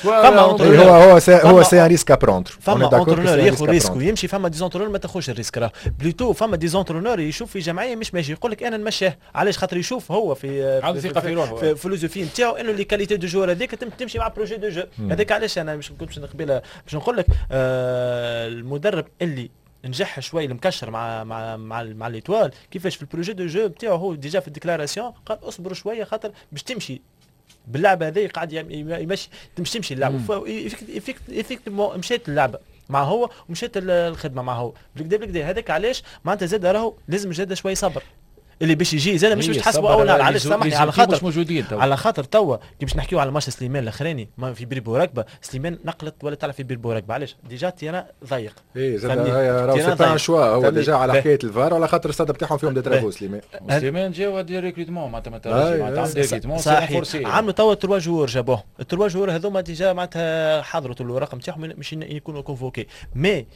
هو سي ان ريسك ابروندر فما اونترونور ياخذ ريسك ويمشي فما ديزونترونور ما تاخذش الريسك راه بلوتو فما ديزونترونور يشوف في جمعيه مش ماشي يقول لك انا نمشيه علاش خاطر يشوف هو في عنده ثقه في روحه في الفلوسفي نتاعو انه لي كاليتي دو جوار هذيك تمشي مع بروجي دو جو هذاك علاش انا مش كنتش قبيله باش نقول لك المدرب اللي نجح شوي المكشر مع ليتوال كيفاش في البروجي دو جو نتاعو هو ديجا في الديكلاراسيون قال اصبروا شويه خاطر باش تمشي باللعبه هذه قاعد يمشي تمشي اللعبه ايفيكتيفمون مشيت اللعبه مع هو ومشيت الخدمه مع هو بالكدا هذاك علاش معناتها زاد راهو لازم زاد شوي صبر اللي باش يجي زاد مش تحسبوا اول نهار علاش سامحني على خاطر مش موجودين على خاطر توا كي باش نحكيو على ماتش سليمان الاخراني ما في بيربو ركبه سليمان نقلت ولا تعرف في بيربو ركبه علاش ديجا تيران ضيق زاد راهو سي شوا هو ديجا على حكايه الفار على خاطر الصدى بتاعهم فيهم دي ترافو سليمان جاو دي ريكروتمون معناتها ريكروتمون عملوا توا 3 جوور جابوه ال3 جوور هذوما ديجا معناتها حضروا الرقم تاعهم مش يكونوا كونفوكي مي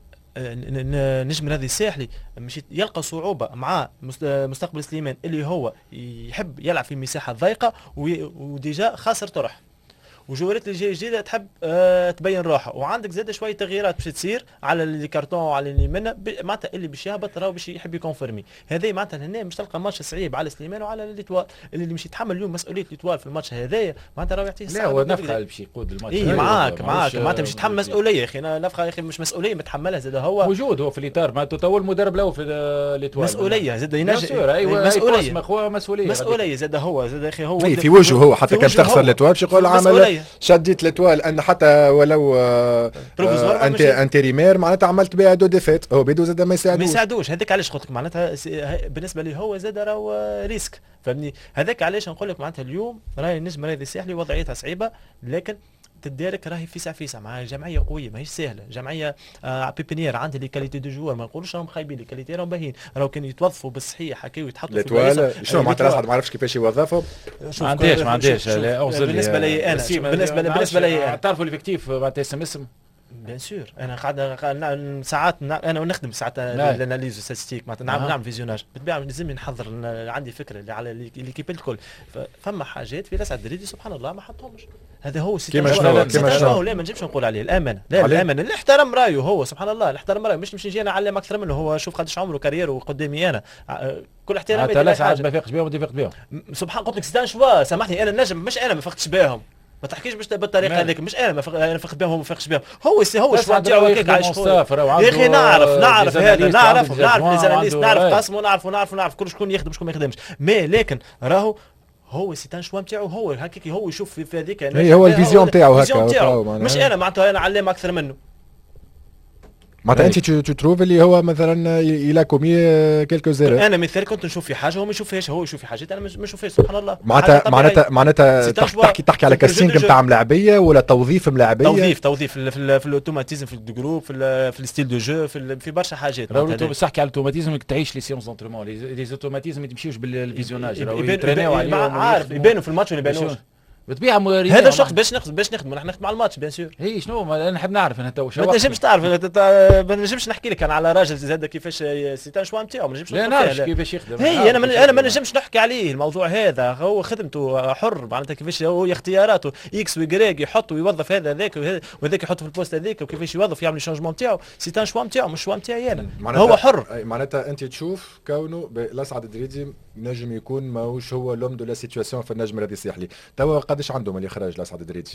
نجم هذه الساحلي مش يلقى صعوبة مع مستقبل سليمان اللي هو يحب يلعب في مساحة ضيقة وديجا خاسر طرح وجوارات اللي جايه جديده تحب تبين روحها وعندك زاد شويه تغييرات باش تصير على اللي كارتون وعلى اللي منه معناتها اللي باش يهبط راهو باش يحب يكونفيرمي هذه معناتها هنا مش تلقى ماتش صعيب على سليمان وعلى ليتوال اللي مش يتحمل اليوم مسؤوليه ليتوال في الماتش هذايا معناتها راهو يعطيه لا هو نفخه باش يقود الماتش معاك معناتها مش يتحمل مسؤوليه يا اخي انا نفخه يا اخي مش مسؤوليه متحملها زاد هو موجود هو في الاطار معناتها تو المدرب الاول في ليتوال مسؤوليه زاد ينجم مسؤوليه زاد هو زاد يا اخي هو في وجهه هو حتى كان تخسر ليتوال باش يقول عمل شديت ليتوال ان حتى ولو انتريمير معناتها عملت بها دو ديفيت هو بيدو زاد ما يساعدوش هذاك علاش قلت لك معناتها بالنسبه لي هو زاد راهو ريسك فهمني هذاك علاش نقول لك معناتها اليوم راهي النجم هذه الساحلي وضعيتها صعيبه لكن تدارك راهي فيسع مع جمعيه قويه ماهيش سهله جمعيه بيبينير عندها لي كاليتي دو جوار ما نقولوش راهم خايبين لي كاليتي راهم باهيين راهو كانوا يتوظفوا بالصحيح هكا ويتحطوا في الوظيفه شنو معناتها الواحد ما عرفش كيفاش يوظفهم ما عنديش بالنسبه لي انا بالنسبه لي انا تعرفوا الافكتيف معناتها اسم بيان سور انا قاعد ساعات انا نخدم ساعات الاناليز ستاتستيك معناتها نعمل فيزيوناج بالطبيعه لازم نحضر عندي فكره اللي على ليكيب الكل فما حاجات في الاسعد الدريدي سبحان الله ما حطهمش هذا هو كيما شنو لا ما نجمش نقول عليه الامانه لا الامانه اللي احترم رايه هو سبحان الله اللي احترم رايه مش نجي انا اعلم اكثر منه هو شوف قداش عمره كارير وقدامي انا كل احترامي لا ساعات ما فيقش بهم ودي فيق بهم سبحان قلت لك ستان شوا سامحني انا النجم مش انا ما فقتش بهم ما تحكيش باش بالطريقه هذيك مش انا انا فقت بهم وما فاقش بهم هو الشوا نتاعو هكاك عايش يا اخي نعرف هذا نعرف نعرف قسم ونعرف كل شكون يخدم شكون ما يخدمش مي لكن راهو هو سيتان شوا نتاعو هو هكاك هو يشوف في هذيك هو الفيزيون نتاعو هكا مش انا معناتها انا علام اكثر منه معناتها انت تروف اللي هو مثلا الى كومي كيلكو زيرو انا مثال كنت نشوف في حاجه هو ما يشوفهاش هو يشوف في حاجات انا ما نشوفهاش سبحان الله معناتها تحكي على كاسينغ نتاع ملاعبيه ولا توظيف ملاعبيه توظيف في الاوتوماتيزم في الجروب في الستيل دو جو في برشا حاجات بس تحكي على الاوتوماتيزم تعيش لي سيونس دونتريمون لي اوتوماتيزم ما تمشيوش بالفيزيوناج يترينيو عليهم عارف يبانوا في الماتش ولا يبانوش بالطبيعه هذا الشخص باش نخدم نحن نخدم على الماتش بيان سور هي شنو انا نحب نعرف انا تو ما تنجمش تعرف ما نجمش نحكي لك انا على راجل زاد كيفاش سيتان شوا نتاعو ما نجمش نعرف كيفاش يخدم هي انا ما نجمش نحكي عليه الموضوع هذا هو خدمته حر معناتها كيفاش هو اختياراته اكس ويغريك يحط ويوظف هذاك وهذاك يحط في البوست هذاك وكيفاش يوظف يعمل الشونجمون نتاعو سيتان شوا نتاعو مش شوا نتاعي انا هو حر معناتها انت تشوف كونه الاسعد الدريدي نجم يكون ماهوش هو لوم دو لا سيتواسيون في النجم الذي الساحلي توا قداش عندهم اللي خرج الاسعد الدريدي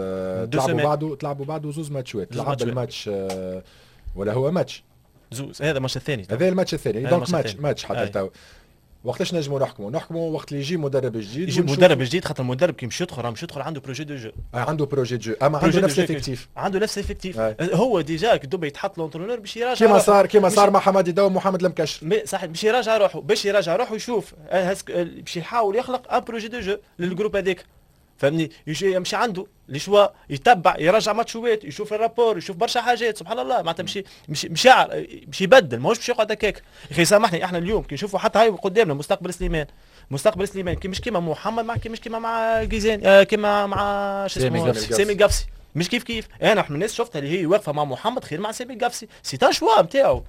تلعبوا بعده زوز ماتشات لعب الماتش ولا هو ماتش زوز هذا الماتش الثاني هذا الماتش الثاني دونك ماتش حتى توا وقتاش نجموا نحكموا وقت اللي يجي مدرب جديد خاطر المدرب كي مش يدخل عنده بروجي دو جو عنده بروجي دو جو اما عنده نفس الافكتيف هو ديجا كدوب يتحط لونترونور باش يراجع كيما صار مع حمادي داو ومحمد المكشر صحيح باش يراجع روحه يشوف باش يحاول يخلق ان بروجي دو جو للجروب هذاك فهمني يمشي عنده لشوا يتبع يرجع ماتشوات يشوف الرابور يشوف برشا حاجات سبحان الله معناتها مش يبدل ماهوش باش يقعد هكاك يا اخي سامحني احنا اليوم كي نشوفوا حتى هاي قدامنا مستقبل سليمان كي مش كيما محمد مش كيما مع جيزان كيما مع سامي قفسي مش كيف انا من الناس شفتها اللي هي واقفه مع محمد خير مع سامي قفسي سيتان شوا نتاعو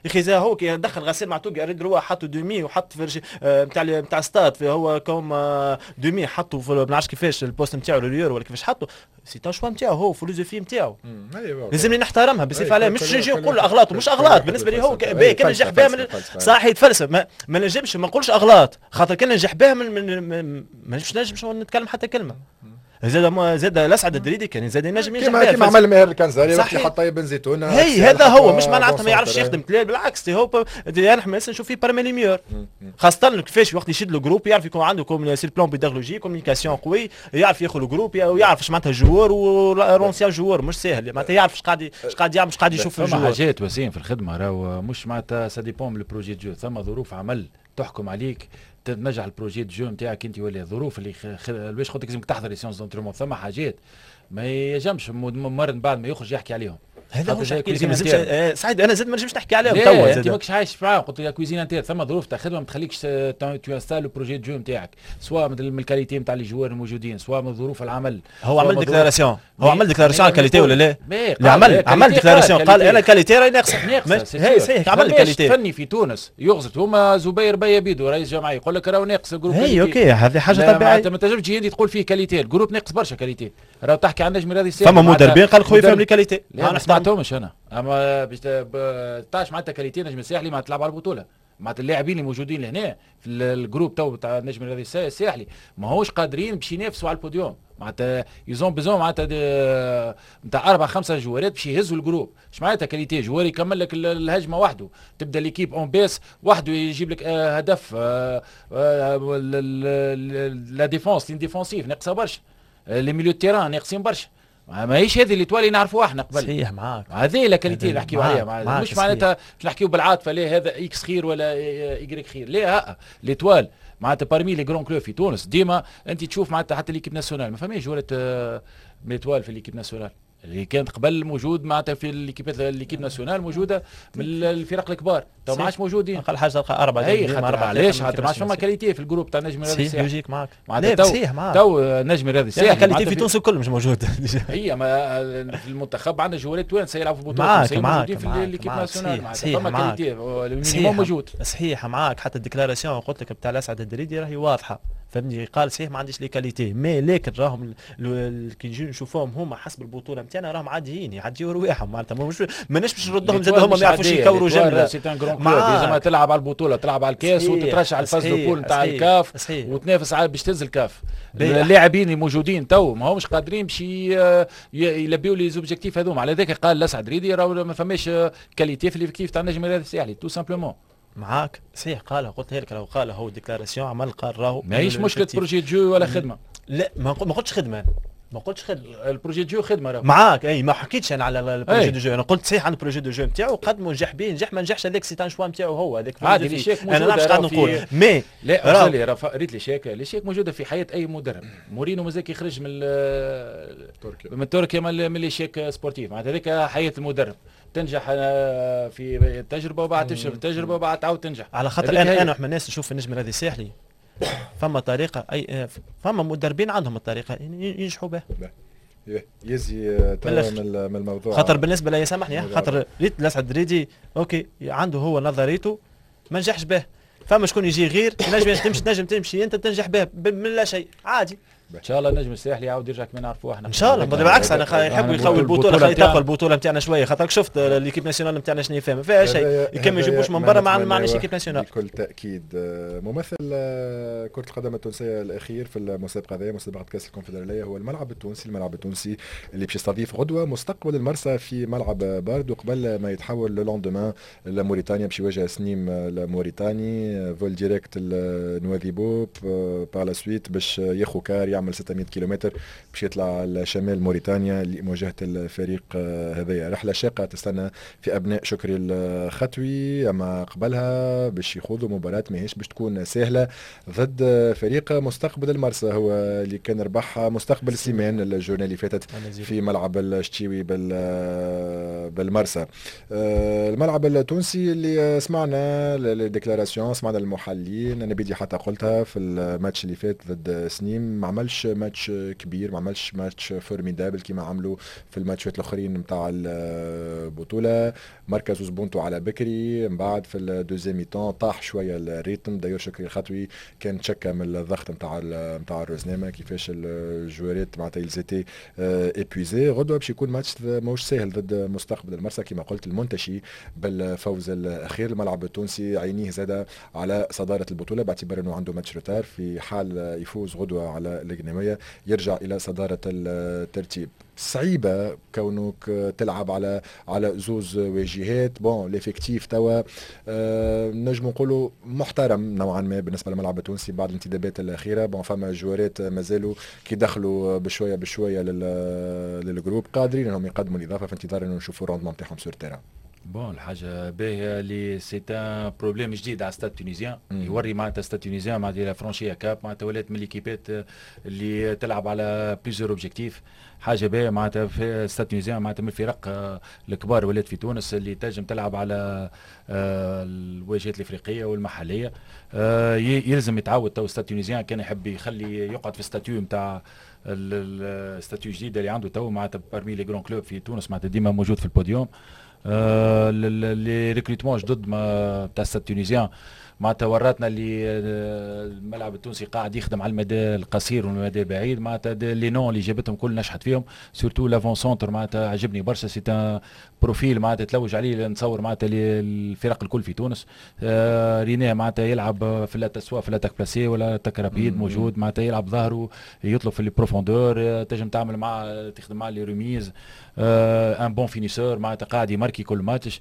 يا اخي زي هو كي دخل غسيل معتوق اريد روا حطوا دومي وحط فرش نتاع ستاد هو كوم دومي حطوا ما نعرفش كيفاش البوست نتاعو لليورو ولا كيفاش حطوا سي تا شوا نتاعو هو فيلوزوفي نتاعو لازمني نحترمها بصفه عليه مش نجي نقول اغلاط ومش اغلاط بالنسبه لي هو كان نجح بها من صحيح يتفلسف ما نجمش ما نقولش اغلاط خاطر كان نجح بها ما نجمش نتكلم حتى كلمه زاد الاسعد الدريدي كان زاد ينجم ينجح بها كيما عمل ماهر الكنزاري وقت اللي حط بن زيتون هي هذا هو مش معناتها ما يعرفش يخدم بالعكس هو انا حماس نشوف فيه بارمي لي ميور خاصه كيفاش وقت يشد الجروب يعرف يكون عنده سي بلان بيداغوجي كوميونيكاسيون قوي يعرف ياخذ الجروب ويعرف اش معناتها جوار ورونسيان جوار مش ساهل معناتها يعرف اش قاعد يعمل اش قاعد يشوف في الجوار حاجات وسيم في الخدمه راهو مش معناتها سا ديبون من البروجي جو ثم ظروف عمل تحكم عليك تنجح البروجي جو نتاعك انت ولا الظروف اللي باش خاطر لازمك تحضر لي سيونس دونترينمون ثم حاجات ما يجمش مرن بعد ما يخرج يحكي عليهم هذا هو سعيد انا زاد ما نجمش نحكي عليهم توا انت ماكش عايش معاهم قلت لك كويزين انتر ثم ظروف تاع خدمه ما تخليكش تو انستال البروجي جو نتاعك سواء من الكاليتي نتاع لي جوار الموجودين سواء من ظروف العمل هو عمل ديكلاراسيون على الكاليتي ولا لا؟ عمل ديكلاراسيون قال انا الكاليتي راهي ناقصه صحيح عمل الكاليتي فني في تونس يغزر هما زبير بيبيدو رئيس جمعيه يقول لك راهو ناقص الجروب هي اوكي هذه حاجه طبيعيه ما تنجمش تجي انت تقول فيه كاليتي الجروب ناقص برشا كاليتي راهو تحكي عن نجم رياضي فما مدربين قال خويا فهم لي كاليتي ما سمعتهمش انا اما باش تاعش معناتها كاليتي نجم الساحلي ما تلعب على البطوله معناتها اللاعبين اللي موجودين لهنا في الجروب تو تاع النجم الرياضي الساحلي ما هوش قادرين باش ينافسوا على البوديوم معناتها يزون بزون معناتها نتاع 4-5 جوارات باش يهزوا الجروب اش معناتها كاليتي جوار يكمل لك الهجمه وحده تبدا ليكيب اون بيس وحده يجيب لك هدف لا ديفونس لين ديفونسيف ناقصه برشا لي ميليو تيران ناقصين برشا ماهيش هذه اللي توالي نعرفوها احنا قبل صحيح معاك هذه لا كاليتي اللي نحكيو عليها مش معناتها باش نحكيو بالعاطفه لا هذا اكس خير ولا ايكغيك خير لا ليتوال معناتها بارمي لي جرون كلوب في تونس ديما انت تشوف معناتها حتى ليكيب ناسيونال ما فماش جوله ليتوال في ليكيب ناسيونال اللي كانت قبل موجود معناتها في ليكيب ناسيونال موجوده من الفرق الكبار تو ما عادش موجودين اقل حاجه تلقى 4 علاش خاطر ما عادش فما كاليتي في الجروب تاع نجم الرياضي الساحلي يجيك معاك معناتها تو نجم الرياضي الساحلي كاليتي في تونس الكل مش موجود هي ما في المنتخب عندنا جوارات توانسه يلعبوا في بطولات موجودين في ليكيب ناسيونال معناتها فما كاليتي المينيموم موجود صحيح معاك حتى الديكلاراسيون قلت لك بتاع الاسعد الدريدي راهي واضحه فهمني قال صحيح ما عنديش لي كاليتي مي لكن راهم كي نجي نشوفوهم هما حسب البطوله نتاعنا راهم عاديين يعديوا رواحهم معناتها ماناش باش نردهم زاد هما ما يعرفوش يكوروا جمله سي ان جرون كلوب لازم تلعب على البطوله تلعب على الكاس وتترشح على الفاز دو بول نتاع الكاف وتنافس على باش تنزل الكاف اللاعبين الموجودين تو ما همش قادرين باش يلبيوا لي زوبجيكتيف هذوما على ذاك قال الاسعد دريدي راهو ما فماش كاليتي في الافكتيف تاع النجم الرياضي الساحلي تو سامبلومون معاك صحيح قالها قلت لك راهو قالها هو ديكلاراسيون عمل قال راهو ماهيش مشكله بروجي جو ولا خدمه لا ما قلتش خدمه ما قلتش البروجي دو خدمه راهو معاك اي ما حكيتش انا على البروجي دو جو انا قلت صحيح عن البروجي دو جو نتاعو قدموا نجح به نجح ما نجحش هذاك سي تان شوا نتاعو هو هذاك عادي لي شيك موجوده انا نعرفش قاعد نقول مي لا ريت لي شيك موجوده في حياه اي مدرب مورينو مازال يخرج من تركيا من لي شيك سبورتيف معناتها هذيك حياه المدرب تنجح في التجربه وبعد تفشل في التجربه وبعد تعاود تنجح على خاطر انا احنا الناس نشوف النجم الرياضي الساحلي فما طريقه فما مدربين عندهم الطريقه ينجحوا بها يزي من الموضوع خاطر بالنسبه لي سامحني خاطر ريت الاسعد دريدي اوكي عنده هو نظريته ما نجحش به فما شكون يجي غير نجم تمشي انت تنجح به من لا شيء عادي ان شاء الله النجم الساحلي يعاود يرجع كما نعرفوه احنا ان شاء الله بالعكس انا يحبوا يخوي البطوله خلي تقوى البطوله نتاعنا شويه خاطرك شفت ليكيب ناسيونال نتاعنا شنو فاهم ما فيها شيء كان ما يجيبوش من برا ما عندناش ليكيب ناسيونال بكل تاكيد ممثل كره القدم التونسيه الاخير في المسابقه هذه مسابقه كاس الكونفدراليه هو الملعب التونسي اللي باش يستضيف غدوه مستقبل المرسى في ملعب باردو قبل ما يتحول لو لوندومان لموريتانيا باش يواجه سنيم الموريتاني فول ديريكت لنواذيبو بار لا سويت باش ياخو كار يعمل 600 كيلومتر باش يطلع لشمال موريتانيا لمواجهه الفريق هذايا. رحله شاقه تستنى في ابناء شكري الخطوي، اما قبلها باش يخوضوا مباراه ماهيش باش تكون سهله ضد فريق مستقبل المرسى، هو اللي كان ربح مستقبل سيمان الجورنال اللي فاتت في ملعب الشتيوي بالمرسى. الملعب التونسي اللي سمعنا الديكلاراسيون، سمعنا المحللين، انا بيدي حتى قلتها في الماتش اللي فات ضد سنيم، ما عملش عملش ماتش كبير، ما عملش ماتش فورميدابل كما عملوا في الماتشات الاخرين نتاع البطوله. مركز زبونتو على بكري، من بعد في الدوزيام ميتون طاح شويه الريتم. دايور شكري الخطوي كان تشكى من الضغط نتاع الروزنامه، كيفاش الجوارات معناتها يلزيتي ايبويزي. غدوه باش يكون ماتش ماهوش ساهل ضد مستقبل المرسى كما قلت المنتشي بالفوز الاخير. الملعب التونسي عينيه زاد على صداره البطوله باعتبار انه عنده ماتش روتار، في حال يفوز غدوه على القنويه يرجع الى صداره الترتيب. صعيبه كونك تلعب على زوز واجهات. بون ليفيكتيف توا نجم نقولوا محترم نوعا ما بالنسبه للملعب التونسي بعد الانتدابات الاخيره. بون فما جوارات مازالوا كي دخلوا بشويه بشويه للجروب قادرين انهم يقدموا الاضافه في انتظار انه نشوفوا الروندمون نتاعهم سور تيران. بون الحاجه باهيه اللي سي ان بروبليم جديد على ستاد تونيزيان، يوري معناتها ستاد تونيزيان معناتها فرونشيا كاب، معناتها ولات من ليكيبات اللي تلعب على بليزيور اوبجيكتيف. حاجه باهيه معناتها في ستاد تونيزيان، معناتها من الفرق الكبار ولات في تونس اللي تنجم تلعب على الواجهات الافريقيه والمحليه. يلزم يتعود تو ستاد تونيزيان كان يحب يخلي يقعد في الستاتيو نتاع الستاتيو الجديد اللي عنده تو معناتها بارمي لي جرون كلوب في تونس، معناتها ديما موجود في البوديوم. لي ريكروتمون جدد تاع ستاد تونيزيان معناتها وراتنا اللي الملعب التونسي قاعد يخدم على المدى القصير والمدى البعيد. معناتها لي نون اللي جابتهم كل نجحت فيهم، سورتو لافون سونتر معناتها عجبني برشا. سي ان بروفيل معناتها تلوج عليه نتصور معناتها الفرق الكل في تونس. رينيه معناتها يلعب في سواء في الاتاك بلاسي ولا اتاك رابيد موجود، معناتها يلعب ظهره يطلب في البروفوندور، تنجم تعمل معاه تخدم معاه لي ريميز. ان بون فينيسور معناتها قاعد يماركي كل ماتش.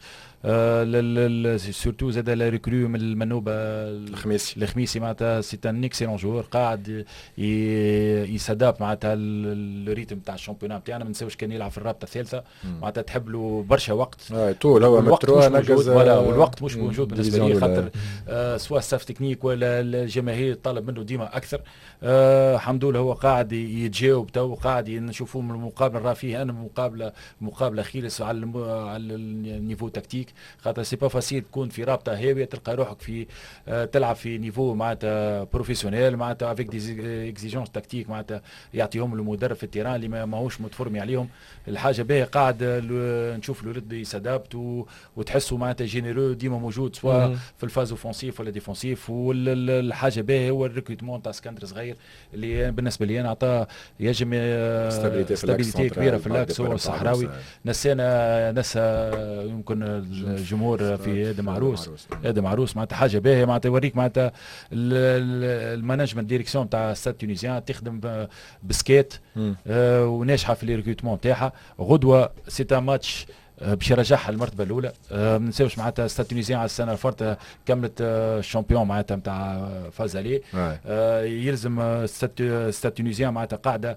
سورتو زاد ريكرو من المنوبه الخميسي معناتها سي ان اكسيلون جور قاعد يساداب معناتها الريتم تاع الشامبيونات نتاعنا. ما نساوش كان يلعب في الرابطه الثالثه معناتها تحب له برشا وقت. طول هو مترو نقز والوقت مش موجود بالنسبه لي، خاطر سواء ستاف تكنيك ولا الجماهير طالب منه ديما اكثر. الحمد لله هو قاعد يتجاوب تو، قاعد نشوفوا من المقابله راه فيه انا مقابله خيرس على النيفو تكتيك، خاطر سي با فاسيل تكون في رابطه هاويه تلقى روحك في تلعب في نيفو معناتها بروفيسيونيل معناتها افيك دي اكزيجونس تكتيك معناتها يعطيهم المدرب في التيران اللي ماهوش متفورمي عليهم. الحاجه باهيه قاعد نشوف الولد يسادابت وتحسوا معناتها جينيرو ديما موجود سواء في الفاز اوفونسيف ولا ديفونسيف. والحاجه باهيه هو الريكروتمون تاع اسكندر صغير اللي بالنسبه لي انا عطاه يجم ستابيليتي كبيره في الاكس هو الصحراوي. نسى يمكن الجمهور في ادم عروس معناتها حاجه باهيه معناتها يوريك معناتها المانجمنت ديريكسيون تاع ستاد تونيزيان تخدم بسكيت وناجحه في الريكروتمون تاعها. غدوه سي ان ماتش باش يرجعها المرتبه الاولى. ما ننساوش معناتها ستاد تونيزيان على السنه الفارطه كملت الشامبيون معناتها نتاع فازالي. يلزم ستاد تونيزيان معناتها قاعده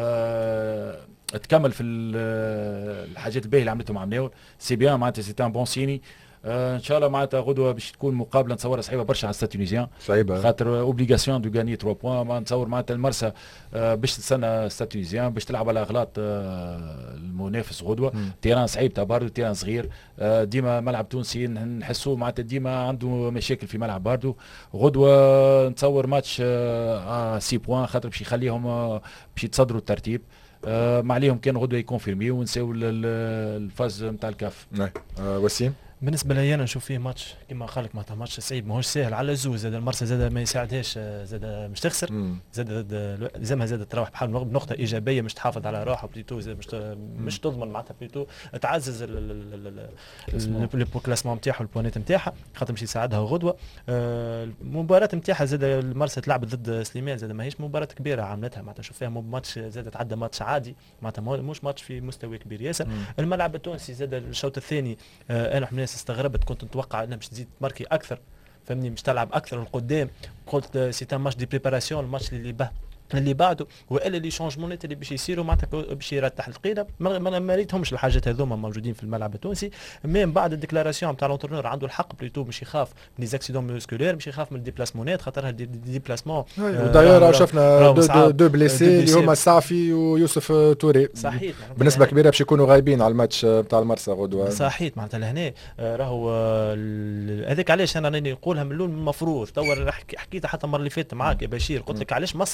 تكمل في الحاجات الباهيه اللي عملتهم مع مناول. سي بيان معناتها سي ان بون سيني. ان شاء الله معناتها غدوه باش تكون مقابله نتصورها صعيبه برشا على ستاد تونيزيان، صعيبه خاطر اوبليغاسيون دو غاني 3 بوان. ما نتصور معناتها المرسى باش تستنى ستاد تونيزيان باش تلعب على اغلاط المنافس غدوه. تيران صعيب تاع باردو، تيران صغير ديما ملعب تونسي نحسوه معناتها ديما عنده مشاكل في ملعب باردو. غدوه نتصور ماتش 6 بوان خاطر باش يخليهم باش يتصدروا الترتيب. ما عليهم كان غدوه يكونفيرمي ونساو الفاز نتاع الكاف. وسيم بالنسبه لي انا نشوف فيه ماتش كما قال لك معناتها ماتش صعيب ماهوش ساهل على الزوز. زاد المرسى زاد ما يساعدهاش، زاد مش تخسر، زاد لازمها زاد تروح بحال بنقطه ايجابيه مش تحافظ على روحها بليتو، مش تضمن معناتها بليتو تعزز الكلاسمون نتاعها والبوانات نتاعها خاطر مش يساعدها غدوه. المباراه نتاعها زاد المرسى تلعب ضد سليمان، زاد ماهيش مباراه كبيره عملتها معناتها نشوف فيها ماتش زاد تعدى ماتش عادي معناتها مش ماتش في مستوى كبير ياسر. الملعب التونسي زاد الشوط الثاني انا الناس استغربت، كنت نتوقع انها باش تزيد ماركي اكثر فهمني، مش تلعب اكثر لقدام. قلت سي ان ماتش دي بريباراسيون الماتش اللي بعده والا لي شونجمونات اللي باش يصيروا معناتها باش يرتاح القيله. ما ريتهمش الحاجات هذوما موجودين في الملعب التونسي. من بعد الديكلاراسيون نتاع لونترونور عنده الحق بليتو مش يخاف من زاكسيدون ميوسكولير، مش يخاف من الديبلاسمونات خاطرها ديبلاسمون. وداير شفنا دو بليسي اللي هما السعفي ويوسف توري صحيح بالنسبه كبيره باش يكونوا غايبين على الماتش نتاع المرسى غدوه صحيح. معناتها لهنا راهو هذاك علاش انا راني نقولها من الاول المفروض تو حكيتها حتى المره اللي فاتت معاك يا بشير، قلت لك علاش مصر مش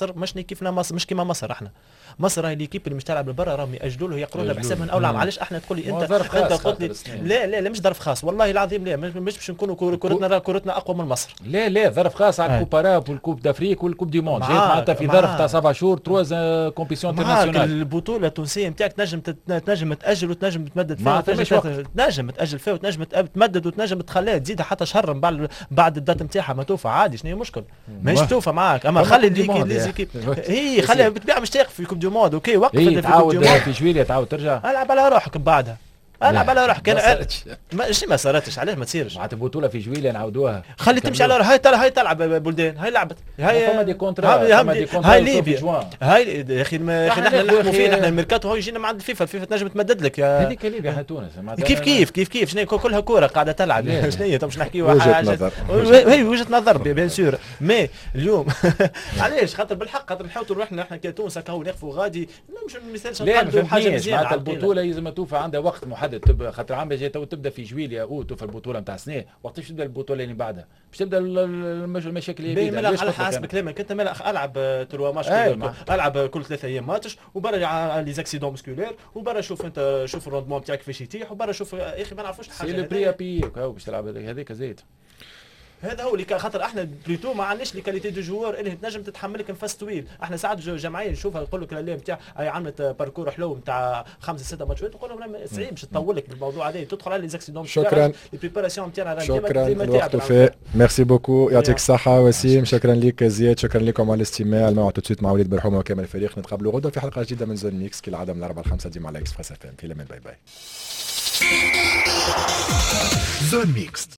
كيفنا مصر، مش كيما مصر. احنا مصر راهي ليكيب اللي مش تلعب لبرا راهم ياجلوا له يقروا له بحساب من اول عام. علاش احنا تقول لي انت قلت لي لا مش ظرف خاص، والله العظيم لا، مش باش نكونوا كرتنا اقوى من مصر. لا ظرف خاص على الكوباراب والكوب دافريك والكوب دي موند، جات معناتها في ظرف تاع 7 شهور 3 كومبيسيون انترناسيونال. البطوله التونسيه نتاعك تنجم تاجل وتنجم تمدد فيها، تنجم تاجل فيها وتنجم تمدد وتنجم تخليها تزيدها حتى شهر بعد الدات نتاعها ما توفى عادي. شنو هي المشكل؟ ماهيش توفى معاك، اما خلي ليزيكيب هي خليها بالطبيعه مش تاقف في كوب دي موند. اوكي وقف في شويه تعاود ترجع، العب على روحك من بعدها، العب على روحك. ما صارتش علاش ما تصيرش؟ معناتها البطوله في جويليا نعاودوها، خلي تمشي على هاي تلعب بلدان، هاي لعبت، هاي فما دي كونترا، هاي ليبيا، هاي يا اخي نحن نحكموا فيه، نحن الميركاتو هو يجينا مع الفيفا تنجم تمدد لك يا هذيك ليبيا. احنا تونس كيف شنو كلها كوره قاعده تلعب. شنو هي باش نحكيوا حاجه هي وجهه نظر بيان سور. مي اليوم علاش خاطر بالحق خاطر نحاولوا روحنا احنا كتونس هكا نقفوا غادي مش مثالش نقدموا حاجه مزيانه. معناتها البطوله لازم توفى عندها وقت محدد، خاطر عام جاي تبدا في جويليا توفى البطوله نتاع سنه، وقتاش تبدا البطوله اللي بعدها؟ باش تبدا المشاكل اللي على حسب كلامك انت العب 3 ماتش، العب كل 3 ايام ماتش، وبرا لي زاكسيدون مسكولير، وبرا شوف انت شوف الروندمون تاعك كيفاش يتيح، وبرا شوف يا اخي ما نعرفوش حاجه. سي لو بري ابي باش تلعب هذيك زيد. هذا هو اللي خاطر احنا بليتو ما عندناش لي كاليتي دو جوور اللي تنجم تتحملك نفس طويل. احنا ساعات جمعيه نشوفها نقول لك اللي نتاع هي عملت باركور حلو نتاع 5-6 ماتشات، نقول لهم صعيب باش تطول لك بالموضوع هذا، تدخل على لي زاكسيدون. شكرا البريباراسيون نتاعنا شكرا الوقت وفاء. ميرسي بوكو، يعطيك الصحه وسيم. شكرا لك زياد، شكرا لكم على الاستماع. الموعد توتسويت مع وليد برحومه وكامل الفريق. نتقابلوا غدا في حلقه جديده من زون ميكس كالعاده من 4 ل 5 ديما على اكسبريس اف ام. في الامان، باي باي. زون ميكس.